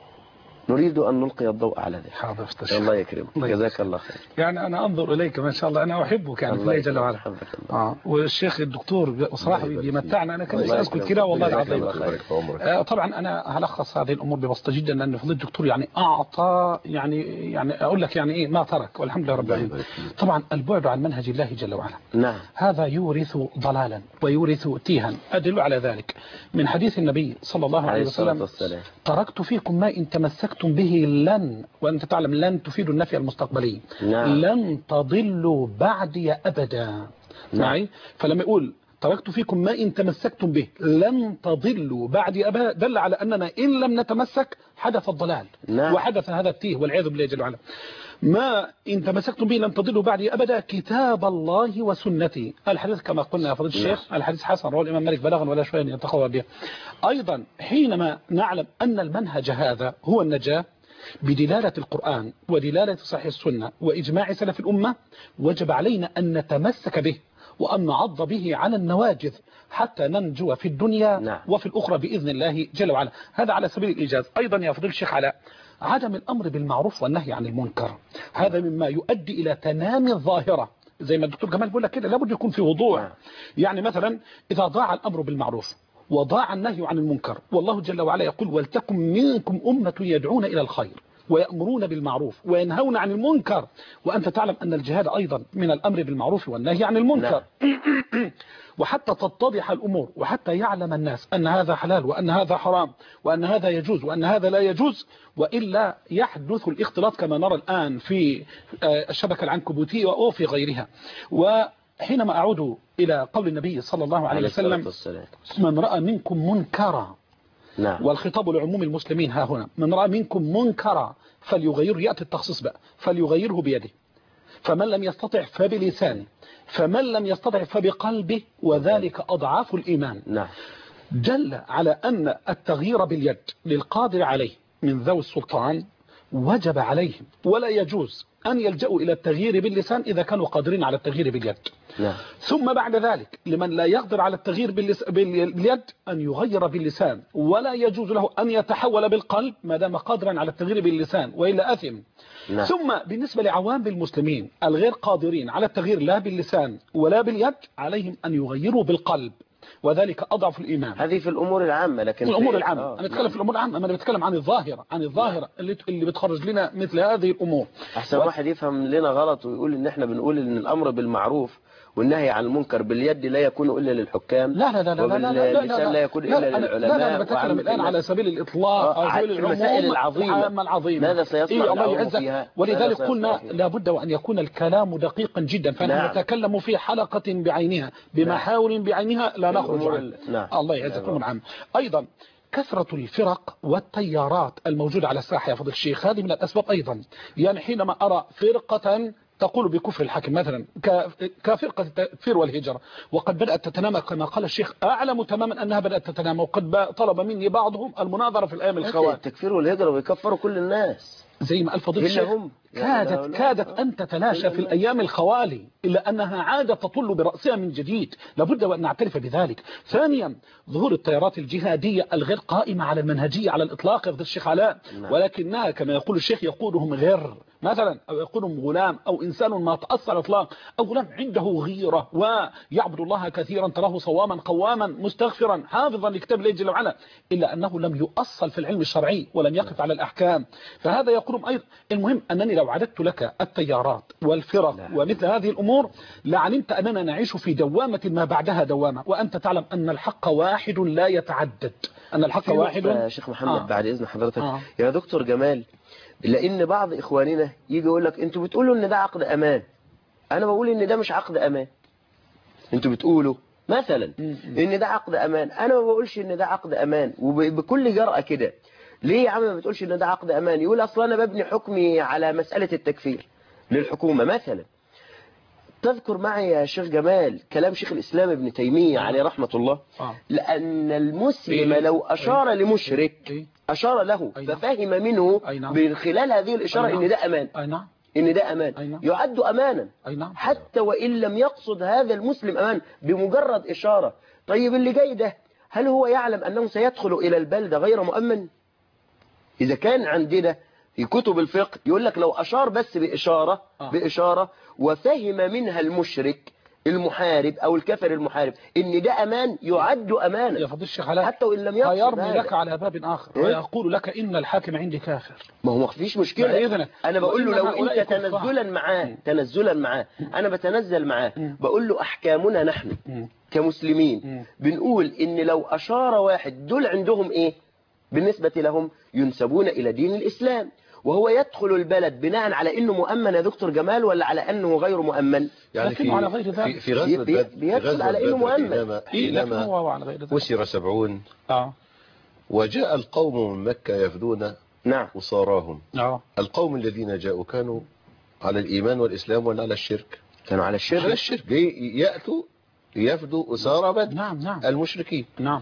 نريد أن نلقي الضوء على ذلك. حاضر. الله يكرمك، جزاك الله خير. يعني أنا أنظر إليك ما شاء الله، أنا أحبك يعني في الله جل وعلا. آه. والشيخ الدكتور بصراحة بيمتعنا، أنا كنت أذكر كده والله العظيم. آه طبعا أنا هلخص هذه الأمور ببساطة جدا، لأن فضيلة الدكتور يعني أعطى يعني يعني أقول لك يعني إيه ما ترك، والحمد لله رب العالمين. طبعا البعد عن منهج الله جل وعلا نعم هذا يورث ضلالا ويورث تيها. أدل على ذلك من حديث النبي صلى الله عليه وسلم: تركت فيكم ما إن تمسكتم به لن، وأنت تعلم لن تفيد النفي المستقبلي. نعم. لن تضلوا بعدي أبدا. معي؟ نعم. فلما يقول تركت فيكم ما إن تمسكتم به لن تضلوا بعدي أبدا، دل على أننا إن لم نتمسك حدث الضلال. نعم. وحدث هذا التيه والعياذ بالله جل وعلا. ما إن تمسكتم به لن تضلوا بعدي أبدا كتاب الله وسنتي. الحديث كما قلنا يا فضيلة الشيخ الحديث حسن رواه الإمام مالك بلاغا ولا شيء يتقوى به. أيضا حينما نعلم أن المنهج هذا هو النجاة بدلالة القرآن ودلالة صحيح السنة وإجماع سلف الأمة، وجب علينا أن نتمسك به وأن نعض به على النواجذ حتى ننجو في الدنيا نعم. وفي الأخرى بإذن الله جل وعلا. هذا على سبيل الإيجاز. أيضا يا فضيلة الشيخ علاء، عدم الأمر بالمعروف والنهي عن المنكر هذا مما يؤدي إلى تنامي الظاهرة، زي ما الدكتور جمال بيقول لك كده، لابد يكون في وضوح. نعم. يعني مثلا إذا ضاع الأمر بالمعروف وضاع النهي عن المنكر، والله جل وعلا يقول ولتكن منكم أمة يدعون إلى الخير ويأمرون بالمعروف وينهون عن المنكر، وأنت تعلم أن الجهاد أيضا من الأمر بالمعروف والنهي عن المنكر. نعم. وحتى تتضح الأمور وحتى يعلم الناس أن هذا حلال وأن هذا حرام وأن هذا يجوز وأن هذا لا يجوز، وإلا يحدث الاختلاط كما نرى الآن في الشبكة العنكبوتية أو في غيرها. وحينما أعود إلى قول النبي صلى الله عليه وسلم من رأى منكم منكرا، نعم. والخطاب لعموم المسلمين ها هنا، من رأى منكم منكرا فليغير، يأتي التخصيص بقى، فليغيره بيده، فمن لم يستطع فبلسانه، فمن لم يستطع فبقلبه، وذلك أضعاف الإيمان. نعم. دل على أن التغيير باليد للقادر عليه من ذوي السلطان وجب عليهم، ولا يجوز أن يلجأوا إلى التغيير باللسان إذا كانوا قادرين على التغيير باليد. نعم. ثم بعد ذلك لمن لا يقدر على التغيير باليد أن يغير باللسان، ولا يجوز له أن يتحول بالقلب ما دام قادرا على التغيير باللسان وإلا أثم. نعم. ثم بالنسبة لعوام المسلمين الغير قادرين على التغيير لا باللسان ولا باليد، عليهم أن يغيروا بالقلب، وذلك أضعف الإيمان. هذه في الأمور العامة، لكن في الأمور في... العامة آه. أنا بتكلم في الأمور العامة، أنا بتكلم عن الظاهرة، عن الظاهرة اللي اللي بتخرج لنا مثل هذه الأمور. أحسن و... واحد يفهم لنا غلط ويقول إن إحنا بنقول إن الأمر بالمعروف والنهي عن المنكر باليد لا يكون إلا للحكام، لا لا لا لا لا لا وباللسان لا, لا يكون إلا لا للعلماء. لا لا أنا بتكلم الآن على سبيل الإطلاق، على سبيل المسائل العظيمة العظيمة ماذا سيصنع إيه الله فيها. ولذلك قلنا لابد وأن يكون الكلام دقيقا جدا، فنحن نعم. نتكلم في حلقة بعينها بمحاور بعينها لا نخرج عنه. نعم. الله يعزكم العام. أيضا كثرة الفرق والتيارات الموجودة على الساحة يا فضل الشيخ هذه من الأسباب أيضا. يعني حينما أرى فرقة تقول بكفر الحاكم مثلا كفرقة التكفير والهجرة، وقد بدأت تتنامى كما قال الشيخ، أعلم تماما أنها بدأت تتنامى، وقد طلب مني بعضهم المناظرة في الأيام الخوات. التكفير والهجرة ويكفروا كل الناس زي ما الفضيل الشيخ كادت كادت أن تتلاشى في الأيام الخوالي، إلا أنها عادت تطل برأسها من جديد، لابد وأن نعترف بذلك. ثانيا ظهور التيارات الجهادية الغير قائمة على المنهجية على الإطلاق يا فضيل الشيخ علاء، ولكنها كما يقول الشيخ يقودهم غير مثلا، أو يقولهم غلام أو إنسان ما تأثر إطلاق، أو غلام عنده غيرة ويعبد الله كثيرا تراه صواما قواما مستغفرا حافظا لكتاب الله جل وعلا، إلا أنه لم يؤصل في العلم الشرعي ولم يقف على الأحكام، فهذا يقولهم أيضا. المهم أنني لو عددت لك التيارات والفرق ومثل هذه الأمور لعلمت أننا نعيش في دوامة ما بعدها دوامة، وأنت تعلم أن الحق واحد لا يتعدد، أن الحق واحد. يا شيخ محمد آه. بعد إذن حضرتك آه. يا دكتور جمال، لأن بعض إخواننا يجي يقول لك أنتوا بتقولوا إن ده عقد أمان، أنا بقول إن ده مش عقد أمان. أنتوا بتقولوا مثلا إن ده عقد أمان، أنا ما بقولش إن ده عقد أمان، وبكل جرأة كده. ليه يا عم ما بتقولش إن ده عقد أمان؟ يقول أصلا أنا ببني حكمي على مسألة التكفير للحكومة مثلا. تذكر معي يا شيخ جمال كلام شيخ الإسلام ابن تيمية عليه رحمة الله، لأن المسلم لو أشار لمشرك أشار له ففهم منه من خلال هذه الإشارة إن ده أمان، إن ده أمان يعد أمانا حتى وإن لم يقصد هذا المسلم أمان بمجرد إشارة. طيب اللي جاي ده هل هو يعلم أنه سيدخل إلى البلدة غير مؤمن؟ إذا كان عندنا في كتب الفقه يقول لك لو أشار بس بإشارة آه. بإشارة وفهم منها المشرك المحارب أو الكافر المحارب إن ده أمان يعد أمانا يا فضيل الشيخ علاء، حتى وإن لم يقصد فيرمي لك على باب آخر إيه؟ ويقول لك إن الحاكم عندي كافر. ما هو ما فيش مشكلة، أنا بقول له لو أنت تنزلا معاه تنزلا معاه أنا بتنزل معاه بقول له أحكامنا نحن كمسلمين بنقول إن لو أشار واحد دول عندهم إيه بالنسبة لهم ينسبون إلى دين الإسلام، وهو يدخل البلد بناء على أنه مؤمن يا دكتور جمال ولا على أنه غير مؤمن؟ يعني في على غير ذلك في, في غزوة بدر بيدخل على أنه مؤمن حينما أسر سبعون آه. وجاء القوم من مكة يفدون نعم أساراهم. آه. القوم الذين جاءوا كانوا على الإيمان والإسلام ولا على الشرك؟ كانوا على الشرك. على الشرك. يأتوا يفدوا أسارى بدر نعم نعم المشركين. نعم.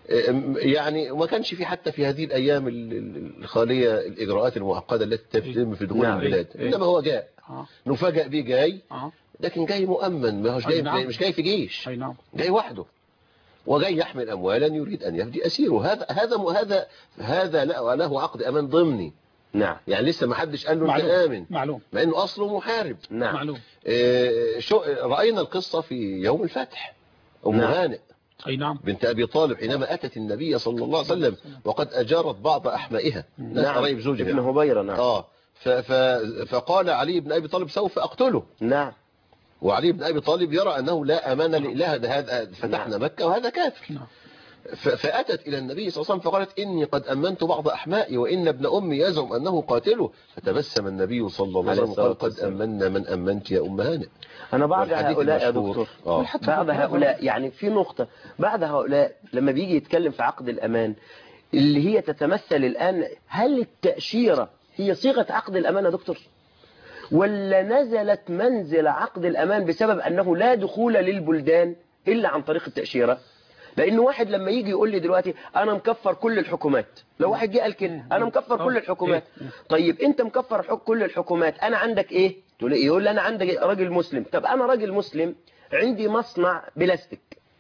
يعني ما كانش في حتى في هذه الأيام الخالية الإجراءات المعقدة التي تتم في دخول نعم. البلاد. إيه. إنما هو جاء آه. نفاجأ به جاي، آه. لكن جاي مؤمن، ما هوش أي جاي نعم. مش جاي في جيش، أي نعم. جاي وحده، وجاي يحمل أموالا يريد أن يفدي أسيره. هذا هذا هذا هذا له له عقد أمان ضمني. نعم. يعني لسه ما حدش قال له أنت معلوم. آمن، معلوم. مع إنه أصله محارب. نعم. معلوم. إيه شو رأينا القصة في يوم الفتح. أم نعم. هانئ أي نعم. بنت أبي طالب حينما أتت النبي صلى الله عليه وسلم وقد أجارت بعض أحمائها، ناس نعم. قريب زوجها ابن هبيرة. نعم. آه ف ف فقال علي بن أبي طالب سوف أقتله. نعم. وعلي بن أبي طالب يرى أنه لا أمان لله، هذا فتحنا مكة وهذا كافر. نعم. فأتت إلى النبي صلى الله عليه وسلم فقالت إني قد أمنت بعض أحمائي وإن ابن أمي يزعم أنه قاتله. فتبسم النبي صلى الله عليه وسلم وقال قد أمنا من أمنت يا أم هانئ. أنا بعض هؤلاء يا دكتور، آه. بعض هؤلاء يعني في نقطة، بعض هؤلاء لما بيجي يتكلم في عقد الأمان اللي هي تتمثل الآن، هل التأشيرة هي صيغة عقد الأمان يا دكتور؟ ولا نزلت منزل عقد الأمان بسبب أنه لا دخول للبلدان إلا عن طريق التأشيرة؟ لأن واحد لما يجي يقول لي دلوقتي أنا مكفر كل الحكومات، لو واحد جه قال كده أنا مكفر كل الحكومات، طيب أنت مكفر حك كل الحكومات، أنا عندك إيه؟ تقول لي يقول لي أنا عندك راجل مسلم. طب أنا راجل مسلم عندي مصنع بلاستيك،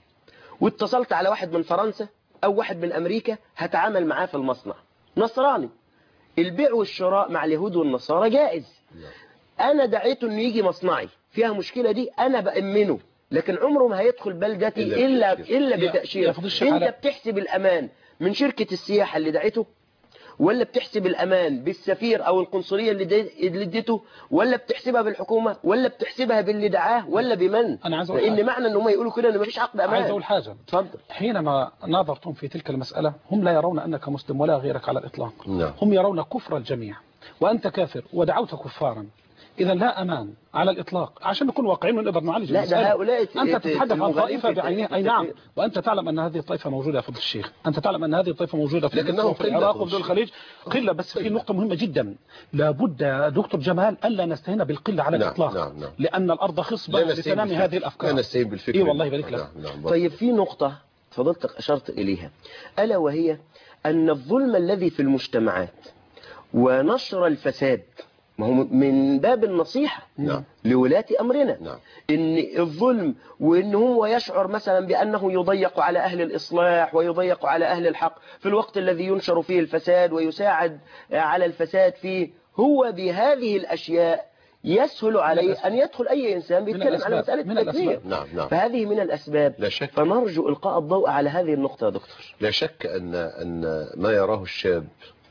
واتصلت على واحد من فرنسا أو واحد من أمريكا هتعامل معاه في المصنع، نصراني، البيع والشراء مع اليهود والنصارى جائز، أنا دعيته إنه يجي مصنعي، فيها مشكلة دي أنا بأمنه، لكن عمره ما هيدخل بلدتي إلا إلا بتأشيرة. أنت بتحسب الأمان من شركة السياحة اللي دعيته، ولا بتحسب الأمان بالسفير أو القنصلية اللي اديته، ولا بتحسبها بالحكومة، ولا بتحسبها باللي دعاه، ولا بمن؟ أنا عايز لأن معنى إن هم يقولوا كده إن مفيش عقد أمان. عايز أقول حاجة. اتفضل. حينما نظرتم في تلك المسألة هم لا يرون أنك مسلم ولا غيرك على الإطلاق. نعم. هم يرون كفر الجميع وأنت كافر ودعوت كفارا، إذا لا أمان على الإطلاق. عشان نكون واقعين ونقدر نعالج لا المسألة. ده هؤلاء أنت تتحدث عن طائفة بعينها. أي نعم. وأنت تعلم أن هذه الطائفة موجودة يا فضل الشيخ، أنت تعلم أن هذه الطائفة موجودة في لكنه في العراق وفي الخليج قلة. بس في نقطة مهمة جدا، لابد يا دكتور جمال ألا نستهين بالقلة على نعم الإطلاق. نعم نعم. لأن الأرض خصبة لتنام هذه الأفكار. لا نستهين بالفكر. إيه والله يبارك لك. نعم نعم. طيب في نقطة فضلتك أشرت إليها، ألا وهي أن الظلم الذي في المجتمعات ونشر الفساد ما هو من باب النصيحة نعم. لولاة أمرنا. نعم. إن الظلم وإن هو يشعر مثلا بأنه يضيق على أهل الإصلاح ويضيق على أهل الحق في الوقت الذي ينشر فيه الفساد ويساعد على الفساد فيه، هو بهذه الأشياء يسهل عليه أن يدخل أي إنسان بيتكلم على مسألة التكفير. نعم نعم. فهذه من الأسباب. لا شك. فنرجو إلقاء الضوء على هذه النقطة يا دكتور. لا شك أن أن ما يراه الشاب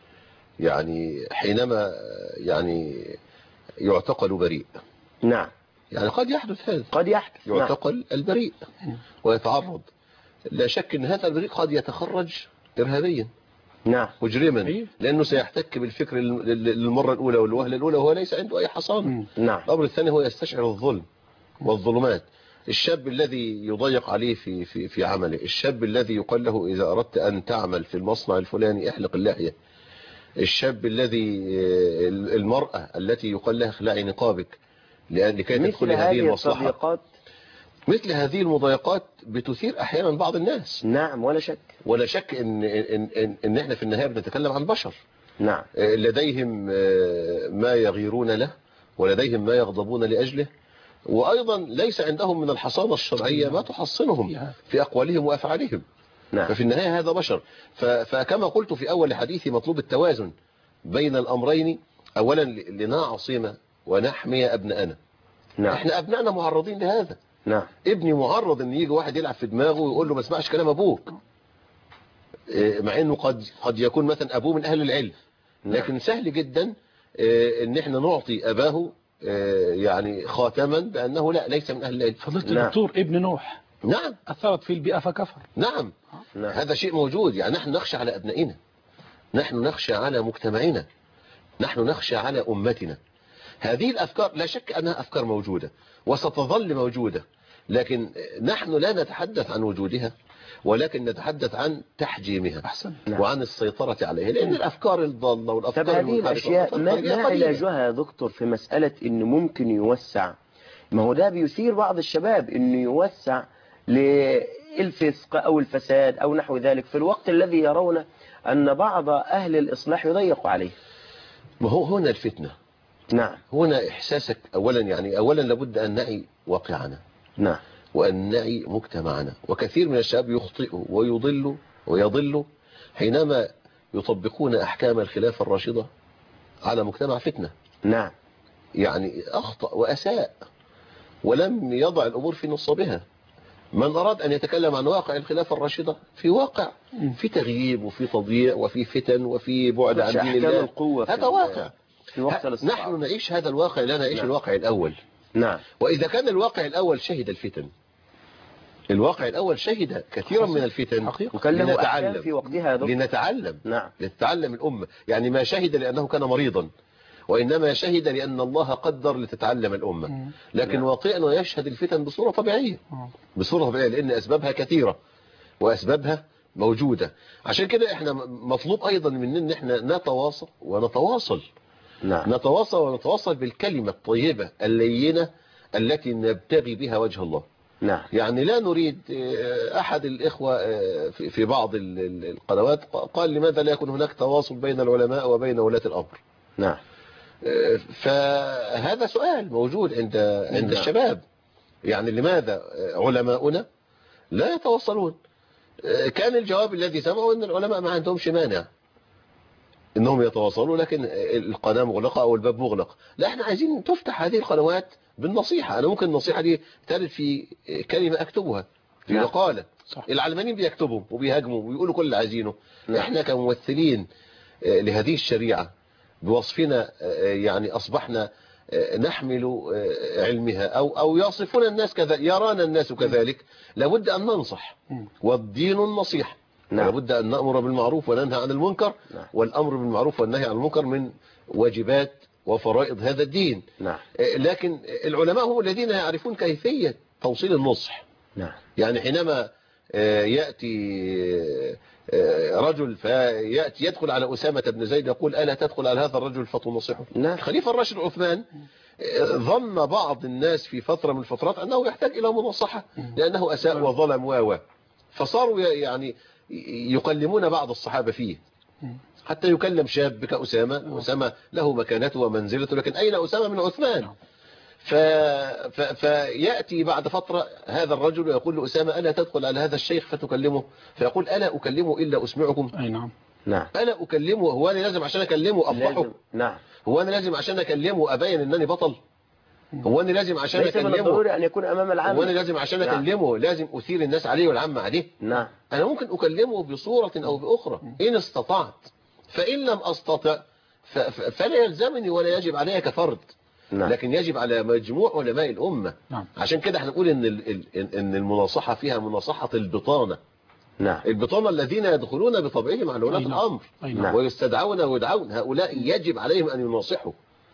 يعني حينما يعني يعتقل بريء. نعم. يعني قد يحدث هذا، قد يحدث يعتقل نعم. البريء ويتعرض. لا شك أن هذا البريء قد يتخرج إرهابيا. نعم. مجرما، لأنه سيحتك بالفكر للمرة الأولى والوهلة الأولى وهو ليس عنده أي حصانة. نعم. الأمر الثاني هو يستشعر الظلم والظلمات. الشاب الذي يضيق عليه في في في عمله، الشاب الذي يقال له إذا أردت أن تعمل في المصنع الفلاني احلق اللحية، الشاب الذي المرأة التي يقال لها اخلعي نقابك لأن لكي تدخل هذه المصلحة. مثل هذه المضايقات بتثير أحيانا بعض الناس. نعم ولا شك. ولا شك إن, إن, إن, إن إحنا في النهاية بنتكلم عن بشر. نعم. لديهم ما يغيرون له ولديهم ما يغضبون لأجله، وأيضا ليس عندهم من الحصانة الشرعية ما تحصنهم في أقوالهم وأفعالهم. نعم. ففي النهاية هذا بشر. فكما قلت في أول حديثي مطلوب التوازن بين الأمرين. أولا لنعصم ونحمي أبناءنا. نعم. احنا أبنائنا معرضين لهذا. نعم. ابني معرض ان يجي واحد يلعب في دماغه ويقول له ما اسمعش كلام ابوك، مع انه قد قد يكون مثلا ابوه من اهل العلم. لكن سهل جدا ان احنا نعطي اباه يعني خاتما بانه لا ليس من اهل العلم. فضلت الدكتور ابن نوح نعم اثرت في البيئة فكفر. نعم. نعم. هذا شيء موجود. يعني نحن نخشى على ابنائنا، نحن نخشى على مجتمعنا، نحن نخشى على امتنا. هذه الافكار لا شك انها افكار موجودة وستظل موجودة، لكن نحن لا نتحدث عن وجودها ولكن نتحدث عن تحجيمها أحسن. وعن السيطرة عليها، لأن الأفكار الضالة والأفكار طب هذه الأشياء ما, ما علاجها يا دكتور في مسألة إنه ممكن يوسع؟ ما هو ده بيثير بعض الشباب إنه يوسع للفسق أو الفساد أو نحو ذلك في الوقت الذي يرون أن بعض أهل الإصلاح يضيق عليه. ما هو هنا الفتنة. نعم. هنا إحساسك أولا، يعني أولا لابد أن نعي واقعنا. نعم. وأن نعي مجتمعنا. وكثير من الشباب يخطئوا ويضلوا ويضلوا حينما يطبقون أحكام الخلافة الراشدة على مجتمع فتنة. نعم. يعني أخطأ وأساء ولم يضع الأمور في نصابها. من أراد أن يتكلم عن واقع الخلافة الراشدة، في واقع في تغييب وفي تضييع وفي فتن وفي بعد عن دين الله، هذا واقع. نحن نعيش هذا الواقع، لا نعيش نعم. الواقع الأول. نعم. وإذا كان الواقع الأول شهد الفتن، الواقع الأول شهد كثيرا من الفتن، لنتعلم في وقتها لنتعلم نعم. لنتعلم الأمة. يعني ما شهد لأنه كان مريضا، وإنما شهد لأن الله قدر لتتعلم الأمة. لكن واقعنا يشهد الفتن بصورة طبيعية، بصورة طبيعية، لأن أسبابها كثيرة وأسبابها موجودة. عشان كده احنا مطلوب أيضا مننا ان احنا نتواصل ونتواصل. نعم. نتواصل ونتواصل بالكلمة الطيبة اللينة التي نبتغي بها وجه الله. نعم. يعني لا نريد. أحد الإخوة في بعض القنوات قال لماذا لا يكون هناك تواصل بين العلماء وبين ولاة الأمر؟ نعم. فهذا سؤال موجود عند عند الشباب. يعني لماذا علماؤنا لا يتواصلون؟ كان الجواب الذي سمعوا ان العلماء ما عندهمش مانع انهم يتواصلوا، لكن القناة مغلقة او الباب مغلق. لا، احنا عايزين تفتح هذه القنوات بالنصيحة. انا ممكن النصيحة دي ترد في كلمة اكتبها في مقالة. العلمانيين بيكتبوا وبيهاجموا وبيقولوا كل اللي عايزينه. احنا كممثلين لهذه الشريعة بوصفنا يعني أصبحنا نحمل علمها أو أو يصفون الناس كذا، يرانا الناس كذلك. لابد أن ننصح، والدين النصيحة. نعم. لابد أن نأمر بالمعروف وننهى عن المنكر. نعم. والأمر بالمعروف والنهي عن المنكر من واجبات وفرائض هذا الدين. نعم. لكن العلماء هم الذين يعرفون كيفية توصيل النصح. نعم. يعني حينما يأتي رجل فيأتي يدخل على أسامة بن زيد يقول ألا تدخل على هذا الرجل فتنصحه؟ نعم. خليفة الراشد عثمان ظن بعض الناس في فترة من الفترات أنه يحتاج إلى مناصحة لأنه أساء وظلم واوا، فصاروا يعني يكلمون بعض الصحابة فيه، حتى يكلم شاب كأسامة. أسامة له مكانته ومنزلته، لكن أين أسامة من عثمان؟ ف... ف... فيأتي بعد فترة هذا الرجل ويقول لأسامة ألا تدخل على هذا الشيخ فتكلمه؟ فيقول ألا أكلمه إلا أسمعكم؟ أي نعم. نعم. ألا أكلمه؟ هو أنا لازم عشان أكلمه أفضحه؟ نعم. هو أنا لازم عشان أكلمه أبين أنني بطل؟ هو أنا لازم عشان ليس أكلمه من الضروري أن يكون أمام العامة؟ هو أنا لازم عشان نعم. أكلمه لازم أثير الناس عليه والعامة عليه؟ نعم. أنا ممكن أكلمه بصورة أو بأخرى إن استطعت، فإن لم أستطع ف... فلا يلزمني ولا يجب علي كفرد. نعم. لكن يجب على مجموع علماء الأمة. نعم. عشان كده احنا نقول ان ان المناصحة فيها مناصحة البطانة. نعم. البطانة الذين يدخلون بطبعهم على ولاة الأمر. نعم. ويستدعون ويدعون، هؤلاء يجب عليهم أن يناصحوا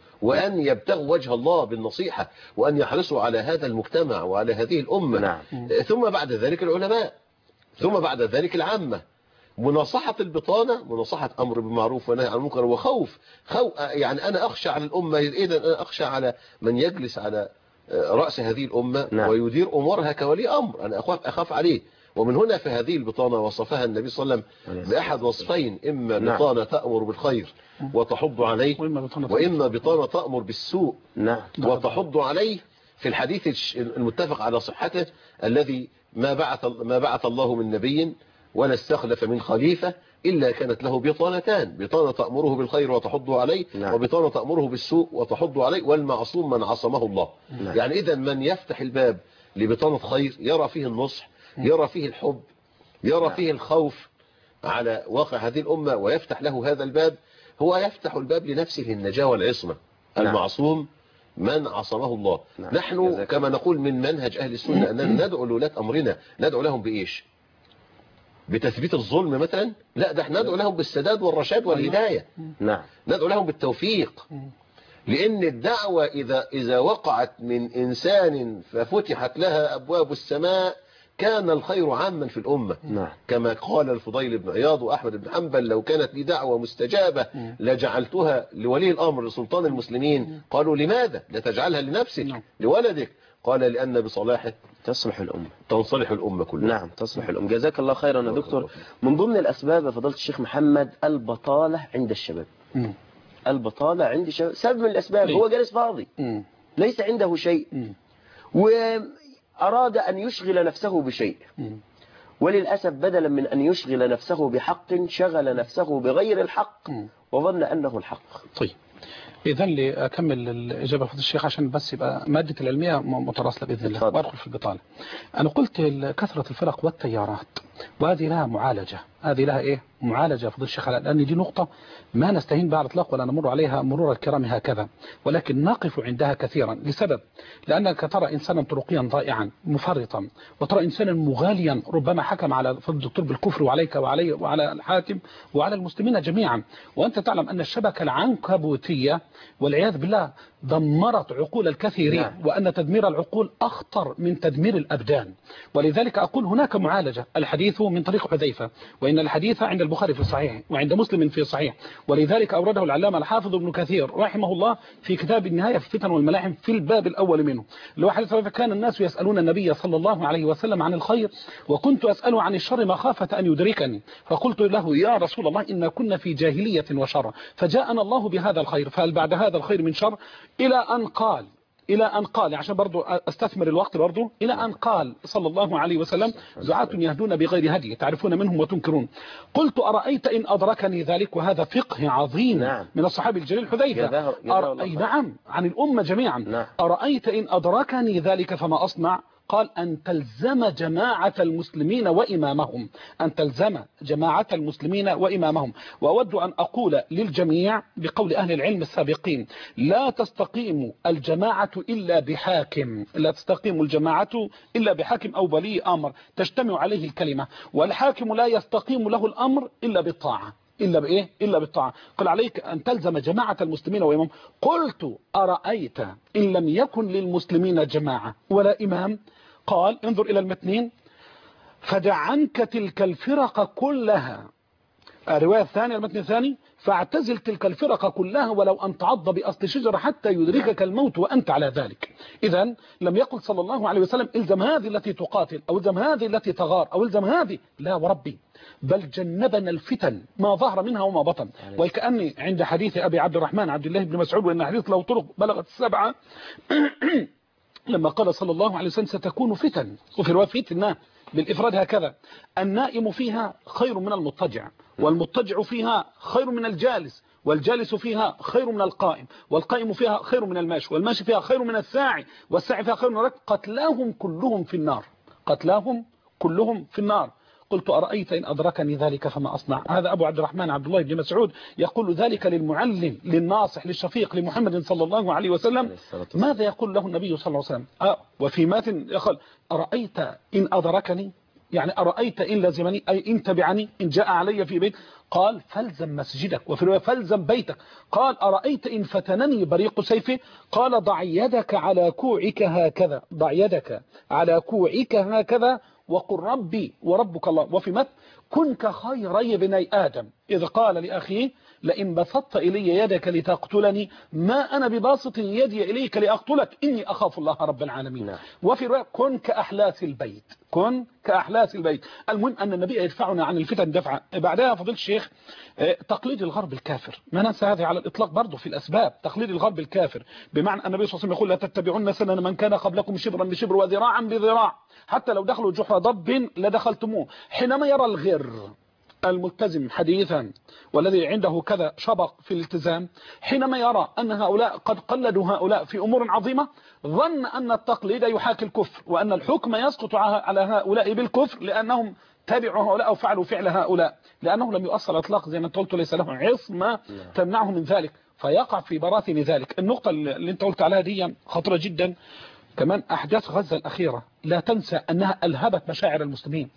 وأن يبتغوا وجه الله بالنصيحة وأن يحرصوا على هذا المجتمع وعلى هذه الأمة. نعم. ثم بعد ذلك العلماء، ثم بعد ذلك العامة. مناصحة البطانة مناصحة أمر بالمعروف ونهي عن المنكر وخوف خو يعني أنا أخشى على الأمة، إذا أنا أخشى على من يجلس على رأس هذه الأمة. نعم. ويدير أمورها كولي أمر، أنا أخاف أخاف عليه. ومن هنا في هذه البطانة وصفها النبي صلى الله عليه وسلم بأحد وصفين: إما بطانة تأمر بالخير وتحض عليه، وإما بطانة تأمر بالسوء نعم. وتحض عليه. في الحديث المتفق على صحته الذي ما بعث ما بعث الله من نبي ولا استخلف من خليفة إلا كانت له بطانتان: بطانة تأمره بالخير وتحض عليه. نعم. وبطانة تأمره بالسوء وتحض عليه. والمعصوم من عصمه الله. نعم. يعني إذا من يفتح الباب لبطانة خير يرى فيه النصح، يرى فيه الحب، يرى نعم. فيه الخوف على واقع هذه الأمة ويفتح له هذا الباب، هو يفتح الباب لنفسه النجاة والعصمة. نعم. المعصوم من عصمه الله. نعم. نحن كما نقول من منهج أهل السنة أننا ندعو لولاة أمرنا، ندعو لهم بإيش؟ بتثبيت الظلم مثلا؟ لا، ده احنا ندعو لهم بالسداد والرشاد والهداية. نعم. ندعو لهم بالتوفيق. لأن الدعوة إذا إذا وقعت من إنسان ففتحت لها أبواب السماء كان الخير عاما في الأمة. نعم. كما قال الفضيل بن عياض وأحمد بن حنبل لو كانت لي دعوة مستجابة لجعلتها لولي الأمر لسلطان المسلمين. قالوا لماذا لا تجعلها لنفسك لولدك؟ قال لأن بصلاحه تصلح الأمة، تنصلح الأمة كلها. نعم تصلح الأمة. جزاك الله خيرا يا دكتور. من ضمن الأسباب يا فضيلة الشيخ محمد البطالة عند الشباب. م. البطالة عند الشباب سبب من الأسباب. م. هو جالس فاضي، م. ليس عنده شيء، م. وأراد أن يشغل نفسه بشيء، م. وللأسف بدلا من أن يشغل نفسه بحق شغل نفسه بغير الحق، م. وظن أنه الحق. طيب إذن لأكمل الإجابة فضل الشيخ عشان بس يبقى مادة العلمية متواصلة بإذن الله وأدخل في البطالة. أنا قلت كثرة الفرق والتيارات وهذه لها معالجة، هذه لها إيه معالجة فضل الشيخ، لأن دي نقطة ما نستهين بها على الإطلاق ولا نمر عليها مرور الكرام هكذا، ولكن نقف عندها كثيرا لسبب، لأنك ترى إنسانا طرقيا ضائعا مفرطا، وترى إنسانا مغاليا ربما حكم على فضل الدكتور بالكفر وعليك وعلي وعلى الحاكم وعلى المسلمين جميعا، وأنت تعلم أن الشبكة العنكبوتية والعياذ بالله دمرت عقول الكثيرين. نعم. وأن تدمير العقول أخطر من تدمير الأبدان، ولذلك أقول هناك معالجة. الحديث من طريق حذيفة، وإن الحديث عند البخاري في الصحيح وعند مسلم في الصحيح، ولذلك أورده العلامة الحافظ ابن كثير رحمه الله في كتاب النهاية في الفتن والملاحم في الباب الأول منه، اللي هو حديث كان الناس يسألون النبي صلى الله عليه وسلم عن الخير وكنت أسأله عن الشر مخافة أن يدركني، فقلت له يا رسول الله إن كنا في جاهلية وشر فجاءنا الله بهذا الخير فهل بعد هذا الخير من شر؟ إلى أن قال إلى أن قال عشان برضو أستثمر الوقت برضو إلى أن قال صلى الله عليه وسلم دعاة يهدون بغير هدي تعرفون منهم وتنكرون. قلت أرأيت إن أدركني ذلك، وهذا فقه عظيم. نعم. من الصحابي الجليل حذيفة. أر... أي نعم عن الأمة جميعا. نعم. أرأيت إن أدركني ذلك فما أصنع؟ قال أن تلزم جماعة المسلمين وإمامهم، أن تلزم جماعة المسلمين وإمامهم. وأود أن أقول للجميع بقول أهل العلم السابقين لا تستقيم الجماعة إلا بحاكم، لا تستقيم الجماعة إلا بحاكم أو ولي أمر تجتمع عليه الكلمة، والحاكم لا يستقيم له الأمر إلا بالطاعة، إلا بإيه؟ إلا بالطاعة. قل عليك أن تلزم جماعة المسلمين وإمام. قلت أرأيت إن لم يكن للمسلمين جماعة ولا إمام؟ قال انظر إلى المتنين فدع عنك تلك الفرق كلها. الرواية الثانية المتن الثاني فاعتزل تلك الفرق كلها ولو أن تعض بأصل شجرة حتى يدركك الموت وأنت على ذلك. إذن لم يقل صلى الله عليه وسلم الزم هذه التي تقاتل أو الزم هذه التي تغار أو الزم هذه، لا وربي، بل جنبنا الفتن ما ظهر منها وما بطن. وكأني عند حديث أبي عبد الرحمن عبد الله بن مسعود وإن حديث له طرق بلغت السبعة لما قال صلى الله عليه وسلم ستكون فتن، وفي رواية فتنة بالإفراد هكذا، النائم فيها خير من المضطجع، والمضطجع فيها خير من الجالس، والجالس فيها خير من القائم، والقائم فيها خير من الماشي، والماشي فيها خير من الساعي، والساعي فيها خير من الركب، قتلاهم كلهم في النار، قتلاهم كلهم في النار. قلت أرأيت إن أدركني ذلك فما أصنع؟ هذا أبو عبد الرحمن عبد الله بن مسعود يقول ذلك للمعلم للناصح للشفيق لمحمد صلى الله عليه وسلم. ماذا يقول له النبي صلى الله عليه وسلم؟ آه وفي ماتن يقول أرأيت إن أدركني، يعني أرأيت إن لزمني أي إن تبعني إن جاء علي في بيت، قال فالزم مسجدك، وفي رواية فالزم بيتك. قال أرأيت إن فتنني بريق سيفه، قال ضع يدك على كوعك هكذا، ضع يدك على كوعك هكذا وقل ربي وربك الله. وفي مت كن كخيري بني آدم إذ قال لأخيه لئن بسطت إلي يدك لتقتلني ما أنا بباسط يدي إليك لأقتلك إني أخاف الله رب العالمين. نعم. وفي رواية كن كأحلاس البيت، كن كأحلاس البيت. المهم أن النبي يدفعنا عن الفتن دفعا. بعدها فضيلة الشيخ تقليد الغرب الكافر، ما ننسى هذه على الإطلاق برضه في الأسباب، تقليد الغرب الكافر، بمعنى النبي صلى الله عليه وسلم يقول لا تتبعون سنن من كان قبلكم شبرا بشبر وذراعا بذراع حتى لو دخلوا جحر ضب لدخلتموه. حينما يرى الغر الملتزم حديثا والذي عنده كذا شبق في الالتزام، حينما يرى أن هؤلاء قد قلدوا هؤلاء في أمور عظيمة، ظن أن التقليد يحاكي الكفر، وأن الحكم يسقط على هؤلاء بالكفر لأنهم تابعوا هؤلاء أو فعلوا فعل هؤلاء، لأنه لم يؤصل إطلاق زي ما قلت ليس له عصمة تمنعه من ذلك، فيقع في براثن ذلك. النقطة اللي انت قلت عليها دي خطرة جدا. كمان أحداث غزة الأخيرة لا تنسى أنها ألهبت مشاعر المسلمين،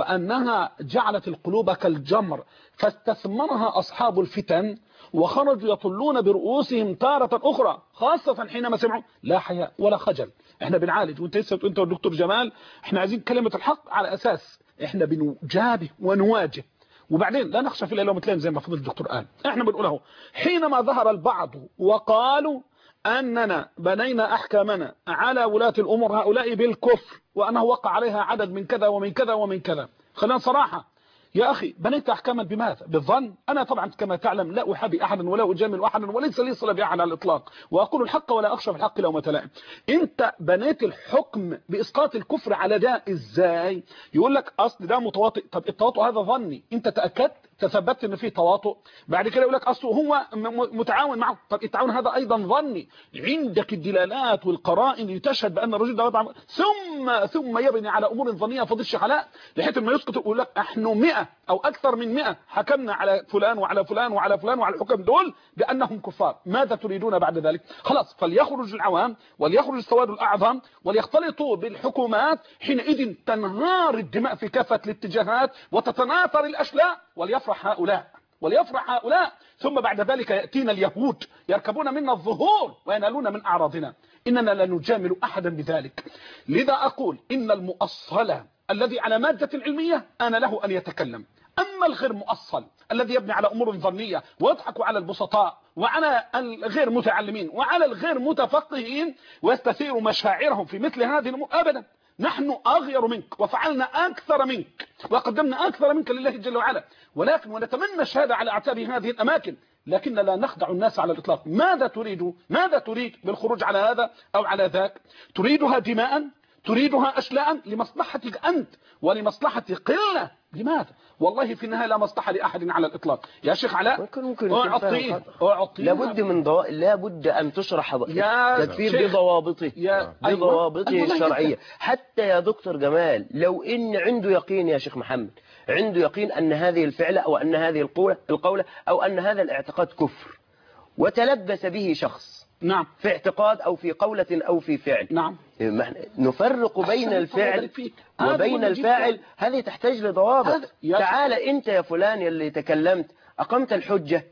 وأنها جعلت القلوب كالجمر فاستثمرها أصحاب الفتن وخرجوا يطلون برؤوسهم تارة أخرى، خاصة حينما سمعوا لا حياء ولا خجل. احنا بنعالج، وانت لسه وانت والدكتور جمال احنا عايزين كلمة الحق على أساس احنا بنجابه ونواجه، وبعدين لا نخشى في الليل ومثلين زي ما فضل الدكتور قال. احنا بنقوله حينما ظهر البعض وقالوا أننا بنينا أحكامنا على ولاة الأمور هؤلاء بالكفر، وأنه وقع عليها عدد من كذا ومن كذا ومن كذا. خلينا صراحة يا أخي، بنيت أحكاما بماذا؟ بالظن؟ أنا طبعا كما تعلم لا أحابي أحدا ولا أجامل أحدا وليس لي صلة بأحد على الإطلاق، وأقول الحق ولا أخشى في الحق لومة لائم. أنت بنيت الحكم بإسقاط الكفر على ده إزاي؟ يقول لك أصل ده متواطئ. طب التواطؤ هذا ظني، أنت تأكدت تثبت ان فيه تواطؤ، بعد كده يقول لك اصله هو متعاون معه. طب التعاون هذا ايضا ظني، عندك الدلالات والقرائن اللي تشهد بان الرجل ده وضع، ثم ثم يبني على امور ظنيه فضل الشحلاء لحيث ما يسقط يقول لك احنا مئة او اكثر من مئة حكمنا على فلان وعلى فلان وعلى فلان وعلى الحكم دول بانهم كفار. ماذا تريدون بعد ذلك؟ خلاص، فليخرج العوام وليخرج السواد الاعظم وليختلطوا بالحكومات، حينئذ تنهار الدماء في كافه الاتجاهات وتتناثر الاشلاء، وليفرح هؤلاء وليفرح هؤلاء ثم بعد ذلك يأتينا اليهود يركبون منا الظهور وينالون من أعراضنا. إننا لا نجامل أحدا بذلك. لذا أقول إن المؤصل الذي على مادة علمية أنا له أن يتكلم، أما الغير مؤصل الذي يبني على أمور ظنية ويضحك على البسطاء وعلى الغير متعلمين وعلى الغير متفقهين ويستثير مشاعرهم في مثل هذه الأمور، أبدا. نحن أغير منك وفعلنا أكثر منك وقدمنا أكثر منك لله جل وعلا، ولكن ونتمنى الشهادة على أعتاب هذه الأماكن، لكن لا نخدع الناس على الإطلاق. ماذا تريد؟ ماذا تريد بالخروج على هذا أو على ذاك؟ تريدها دماء؟ تريدها أشلاء لمصلحتك أنت ولمصلحة قلة؟ لماذا؟ والله في النهاية لا مصلحة لأحد على الإطلاق. يا شيخ علاء ممكن ممكن أعطيه أعطيه لابد من ضو... لابد أن تشرح التكفير شيخ. بضوابطه يا بضوابطه أيوة. الشرعية. حتى يا دكتور جمال لو إن عنده يقين يا شيخ محمد، عنده يقين أن هذه الفعلة أو أن هذه القولة القولة أو أن هذا الاعتقاد كفر، وتلبس به شخص نعم في اعتقاد أو في قولة أو في فعل، نعم نفرق بين الفعل وبين الفاعل. هذه تحتاج لضوابط. تعال أنت يا فلان يلي تكلمت أقمت الحجة،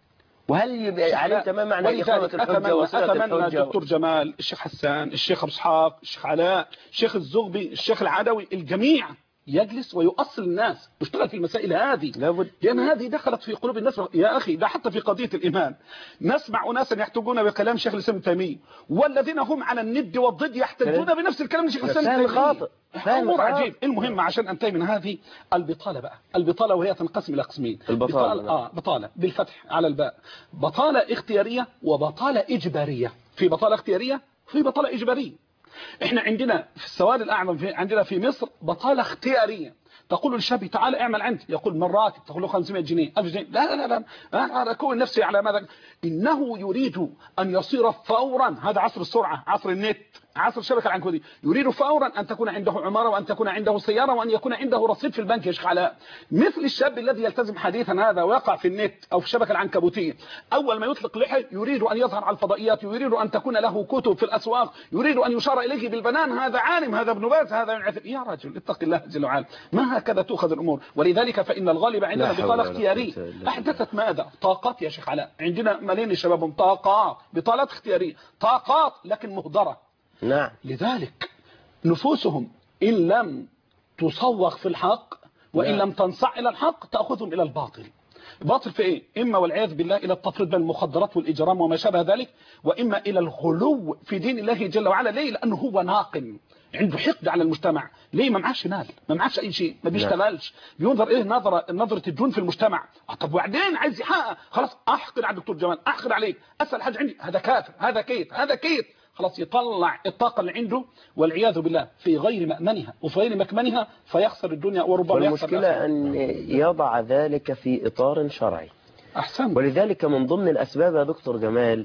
وهل علمت ما معنى إقامة الحجة وصلة الحجة؟ أتمنى الدكتور جمال، الشيخ حسان، الشيخ أبو إسحاق، الشيخ علاء، الشيخ الزغبي، الشيخ العدوي، الجميع يجلس ويؤصل الناس ويشتغل في المسائل هذه، لابد. لأن هذه دخلت في قلوب الناس. يا أخي ده حتى في قضية الإيمان نسمع أناسا يحتجون بكلام شيخ الإسلام ابن تيمية، والذين هم على الند والضد يحتجون بنفس الكلام لشيخ الإسلام ابن تيمية. خاطئ، أمور عجيب. المهم عشان أنتهي من هذه البطالة بقى، البطالة وهي تنقسم إلى قسمين. البطالة بطالة آه بطالة بالفتح على الباء، بطالة اختيارية وبطالة إجبارية. في بطالة اختيارية في بطالة إجبارية. احنا عندنا في السواد الأعظم في عندنا في مصر بطالة اختيارية. تقول للشاب تعال اعمل عندي، يقول من راتب؟ تقول له خمسمائة جنيه ألف جنيه. لا لا لا لا أكون نفسي على ماذا. إنه يريد أن يصير فورا، هذا عصر السرعة، عصر النت، عصر الشبكة العنكبوتية، يريد فورا أن تكون عنده عمارة وأن تكون عنده سيارة وأن يكون عنده رصيد في البنك يا شيخ علاء. مثل الشاب الذي يلتزم حديثا هذا ويقع في النت أو في الشبكة العنكبوتية، أول ما يطلق لحية يريد أن يظهر على الفضائيات، يريد أن تكون له كتب في الأسواق، يريد أن يشار إليه بالبنان، هذا عالم، هذا ابن باز، هذا ينعثر. يا رجل اتق الله جل وعلا، ما هكذا تؤخذ الأمور. ولذلك فإن الغالب عندنا بطالة اختيارية أحدثت ماذا؟ طاقات يا شيخ علاء. عندنا مليون الشباب طاقات، بطالات اختيارية، طاقات لكن مهدرة. نعم. لذلك نفوسهم إن لم تصوغ في الحق وإن لم تنصع إلى الحق تأخذهم إلى الباطل. باطل في إيه؟ إما والعياذ بالله إلى التفريط بين المخدرات والإجرام وما شابه ذلك، وإما إلى الغلو في دين الله جل وعلا. ليه؟ لأنه هو ناقم، عنده حقد على المجتمع. ليه؟ ما معاش مال، ما معاش أي شيء، ما بيشتغلش، بينظر إيه نظرة نظرة الجون في المجتمع. طب وبعدين عايز يحقق، خلاص أحقد على الدكتور جمال، أحقد عليك، أسأل حاجة عندي، هذا كافر، هذا كيت، هذا كيت، خلاص يطلع الطاقة اللي عنده والعياذ بالله في غير مأمنها وفي غير مكمنها فيخسر الدنيا وربما يخسر. والمشكلة أن يضع ذلك في إطار شرعي. أحسن. ولذلك من ضمن الأسباب يا دكتور جمال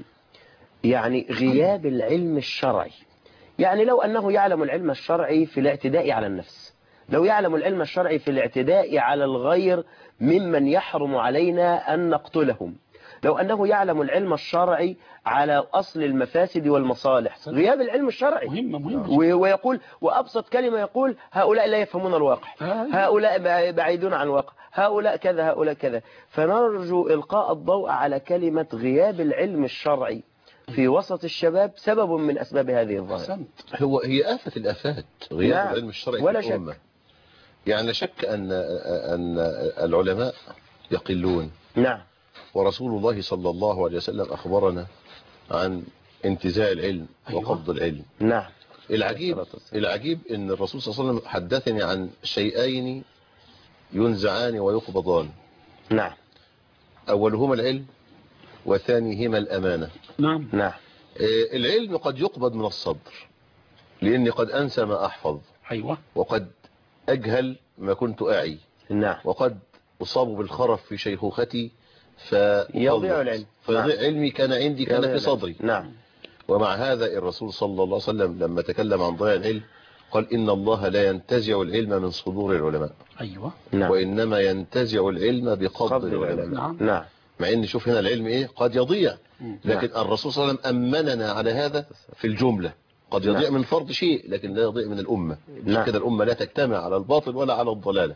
يعني غياب العلم الشرعي. يعني لو أنه يعلم العلم الشرعي في الاعتداء على النفس، لو يعلم العلم الشرعي في الاعتداء على الغير ممن يحرم علينا أن نقتلهم، لو أنه يعلم العلم الشرعي على أصل المفاسد والمصالح. غياب العلم الشرعي مهمة مهمة. ويقول وأبسط كلمة يقول هؤلاء لا يفهمون الواقع، هؤلاء بعيدون عن الواقع، هؤلاء كذا هؤلاء كذا. فنرجو إلقاء الضوء على كلمة غياب العلم الشرعي في وسط الشباب سبب من أسباب هذه الظاهرة. هو هي آفة الآفات غياب نعم. العلم الشرعي ولا في الأمة. يعني لا شك أن أن العلماء يقلون. نعم. ورسول الله صلى الله عليه وسلم أخبرنا عن انتزاع العلم وقبض العلم. نعم. العجيب العجيب أن الرسول صلى الله عليه وسلم حدثني عن شيئين ينزعان ويقبضان. نعم. أولهما العلم وثانيهما الأمانة. نعم. نعم. العلم قد يقبض من الصدر لأني قد أنسى ما أحفظ. أيوة. وقد أجهل ما كنت أعي. نعم. وقد أصاب بالخرف في شيخوختي فيضيع العلم. فيضيع نعم. علمي كان عندي كان في صدري. نعم. ومع هذا الرسول صلى الله عليه وسلم لما تكلم عن ضياع العلم قال إن الله لا ينتزع العلم من صدور العلماء. أيوة. نعم. وإنما ينتزع العلم بقبض العلماء. نعم. نعم. مع ان شوف هنا العلم ايه قد يضيع، لكن نعم. الرسول صلى الله عليه وسلم أمننا على هذا في الجملة. قد يضيع نعم. من فرد شيء لكن لا يضيع من الأمة. نعم. كده الأمة لا تجتمع على الباطل ولا على الضلالة.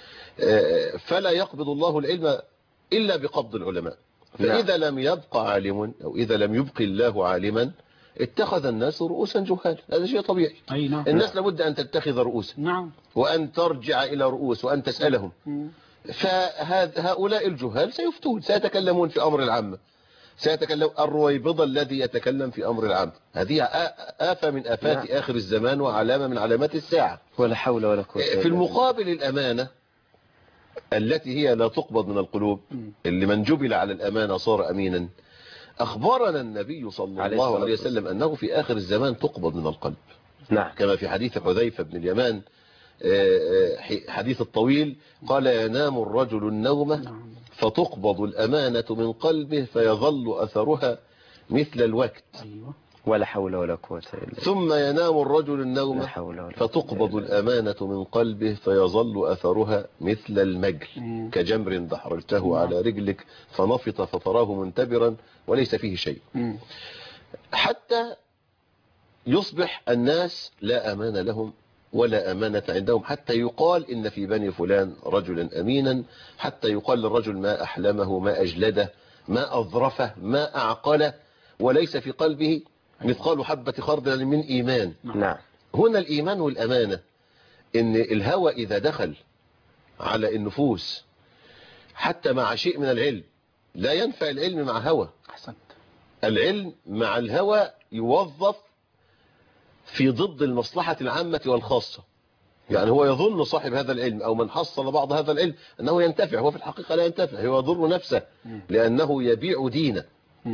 فلا يقبض الله العلم إلا بقبض العلماء. فإذا نعم. لم يبقى عالم أو إذا لم يبقي الله عالما اتخذ الناس رؤوسا جهال. هذا شيء طبيعي. أي نعم. الناس لابد أن تتخذ رؤوسا. نعم. وأن ترجع إلى رؤوس وأن تسألهم. م. فهؤلاء الجهال سيفتون سيتكلمون في أمر العامة. سيتكلم الرويبضة الذي يتكلم في أمر العامة. هذه آفة من آفات نعم. آخر الزمان وعلامة من علامات الساعة. ولا حول ولا قوة. في المقابل الأمانة التي هي لا تقبض من القلوب، اللي من جبل على الأمانة صار أمينا. أخبرنا النبي صلى الله عليه وسلم أنه في آخر الزمان تقبض من القلب. نعم. كما في حديث حذيفة بن اليمان حديث الطويل قال ينام الرجل النوم فتقبض الأمانة من قلبه فيظل أثرها مثل الوقت. أيوة. ولا حول ولا قوة إلا بالله. ثم ينام الرجل النوم فتقبض الأمانة من قلبه فيظل أثرها مثل المجل مم. كجمر دحرجته مم. على رجلك فنفط فتراه منتبرا وليس فيه شيء. مم. حتى يصبح الناس لا أمان لهم ولا أمانة عندهم، حتى يقال إن في بني فلان رجلا أمينا، حتى يقال للرجل ما أحلمه ما أجلده ما أظرفه ما أعقله وليس في قلبه مثقال حبة خردل من إيمان. نعم. هنا الإيمان والأمانة إن الهوى إذا دخل على النفوس حتى مع شيء من العلم لا ينفع العلم مع هوى. أحسنت. العلم مع الهوى يوظف في ضد المصلحة العامة والخاصة. يعني هو يظن صاحب هذا العلم أو من حصل بعض هذا العلم أنه ينتفع، هو في الحقيقة لا ينتفع، هو يضر نفسه لأنه يبيع دينه.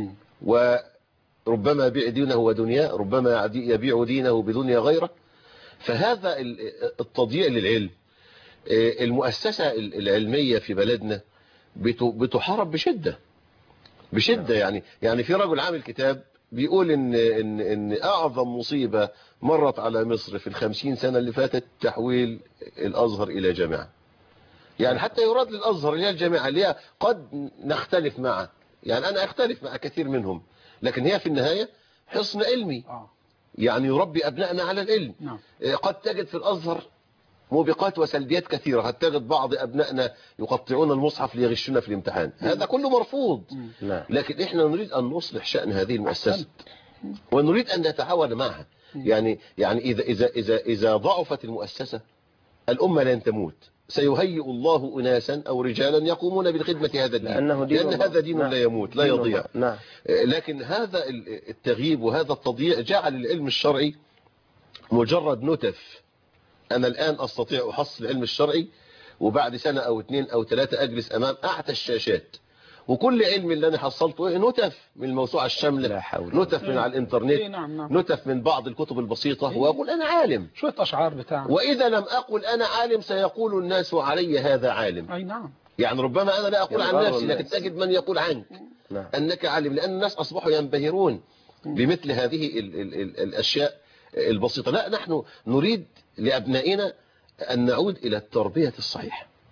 وربما يبيع دينه ودنياه، ربما يبيع دينه بدنيا غيره. فهذا التضييع للعلم. المؤسسة العلمية في بلدنا بتحارب بشدة بشدة. يعني يعني في رجل عامل كتاب بيقول إن, إن, إن أعظم مصيبة مرت على مصر في الخمسين سنة اللي فاتت تحويل الأزهر إلى جامعة. يعني حتى يراد للأزهر إلى الجامعة اللي هي قد نختلف معه، يعني أنا أختلف مع كثير منهم، لكن هي في النهاية حصن علمي يعني يربي أبنائنا على العلم. قد تجد في الأزهر موبقات وسلبيات كثيرة، قد تجد بعض أبنائنا يقطعون المصحف ليغشون في الامتحان، هذا كله مرفوض. لكن إحنا نريد أن نصلح شأن هذه المؤسسة ونريد أن نتعاون معها. يعني يعني إذا إذا إذا إذا ضعفت المؤسسة الأمة لن تموت، سيهيئ الله أناسا أو رجالا يقومون بالخدمة هذا الدين، لأنه دين لأن هذا دين لا يموت لا يضيع. نعم. لكن هذا التغييب وهذا التضييع جعل العلم الشرعي مجرد نتف. أنا الآن أستطيع أحصل العلم الشرعي وبعد سنة أو اثنين أو ثلاثة أجلس أمام أعتى الشاشات وكل علم اللي أنا حصلته نتف من الموسوعة الشاملة، نتف من على الإنترنت، نتف من بعض الكتب البسيطة، وأقول أنا عالم شوية أشعار بتاعنا. وإذا لم أقل أنا عالم سيقول الناس علي هذا عالم. أي نعم. يعني ربما أنا لا أقول عن نفسي لكن تجد من يقول عنك نعم. أنك عالم، لأن الناس أصبحوا ينبهرون بمثل هذه ال ال ال الأشياء البسيطة. لا، نحن نريد لأبنائنا أن نعود إلى التربية الصحيحة،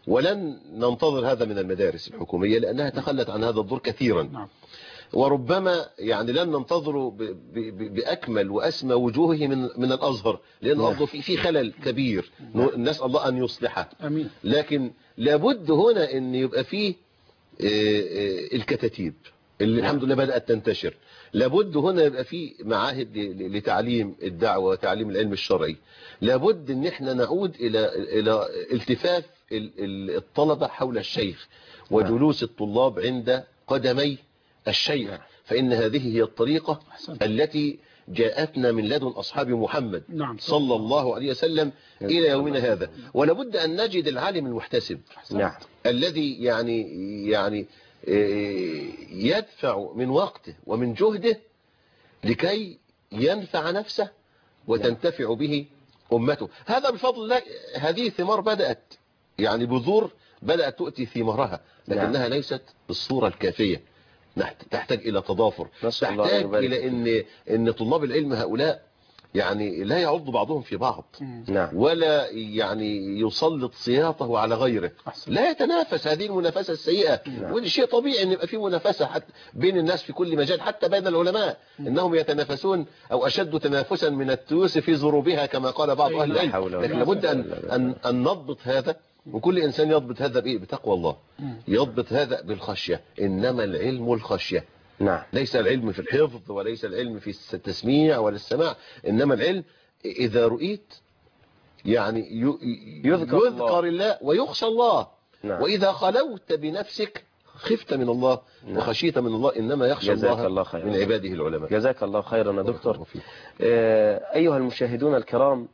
ولن ننتظر هذا من المدارس الحكومية لأنها تخلت عن هذا الدور كثيرا. نعم. وربما يعني لن ننتظره بأكمل وأسمى وجوهه من من الأزهر، لأن برضه في في خلل كبير نسأل الله أن يصلحه. أمين. لكن لابد هنا أن يبقى فيه الكتاتيب اللي الحمد لله بدأت تنتشر. لابد هنا يبقى فيه معاهد لتعليم الدعوة وتعليم العلم الشرعي. لابد ان احنا نعود الى الى التفاف الطلبة حول الشيخ وجلوس الطلاب عند قدمي الشيخ، فإن هذه هي الطريقة التي جاءتنا من لدن أصحاب محمد صلى الله عليه وسلم إلى يومنا هذا. ولابد أن نجد العالم المحتسب الذي يعني يعني يدفع من وقته ومن جهده لكي ينفع نفسه وتنتفع به أمته. هذا بفضل الله. هذه ثمار بدأت يعني بذور بدأت تؤتي ثمارها، لكنها ليست بالصورة الكافية. تحتاج إلى تضافر، تحتاج إلى إن إن طلاب العلم هؤلاء يعني لا يعض بعضهم في بعض، ولا يعني يسلط سياطه على غيره، لا يتنافس. هذه المنافسة السيئة، ودي شيء طبيعي أن يبقى في منافسة حتى بين الناس في كل مجال، حتى بين العلماء إنهم يتنافسون أو أشد تنافسا من التيوس في ضروبها كما قال بعض أهل العلم. لكن لابد أن أن أن نضبط هذا، وكل إنسان يضبط هذا بإيه؟ بتقوى الله. يضبط هذا بالخشية. إنما العلم الخشية. نعم. ليس العلم في الحفظ، وليس العلم في التسميع ولا السماع، إنما العلم إذا رؤيت يعني يذكر, يذكر الله. الله ويخشى الله. نعم. وإذا خلوت بنفسك خفت من الله. نعم. وخشيت من الله. إنما يخشى الله, الله من عباده العلماء. جزاك الله خيرا يا دكتور. أيها المشاهدون الكرام،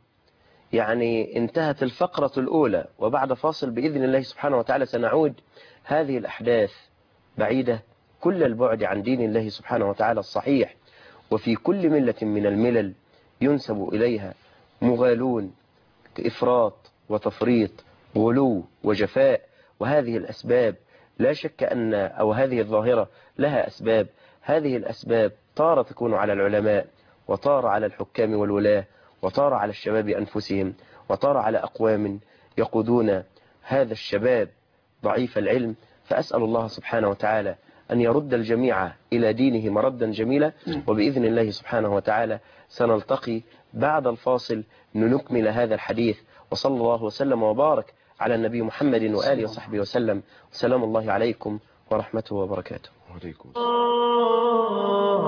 يعني انتهت الفقرة الأولى، وبعد فاصل بإذن الله سبحانه وتعالى سنعود. هذه الأحداث بعيدة كل البعد عن دين الله سبحانه وتعالى الصحيح، وفي كل ملة من الملل ينسب إليها مغالون كإفراط وتفريط، غلو وجفاء. وهذه الأسباب لا شك أن أو هذه الظاهرة لها أسباب. هذه الأسباب طار تكون على العلماء، وطار على الحكام والولاة، وطار على الشباب أنفسهم، وطار على أقوام يقودون هذا الشباب ضعيف العلم. فأسأل الله سبحانه وتعالى أن يرد الجميع إلى دينه مردا جميلا. وبإذن الله سبحانه وتعالى سنلتقي بعد الفاصل لنكمل هذا الحديث. وصلى الله وسلم وبارك على النبي محمد وآله وصحبه وسلم. سلام الله عليكم ورحمته وبركاته. وعليكم السلام.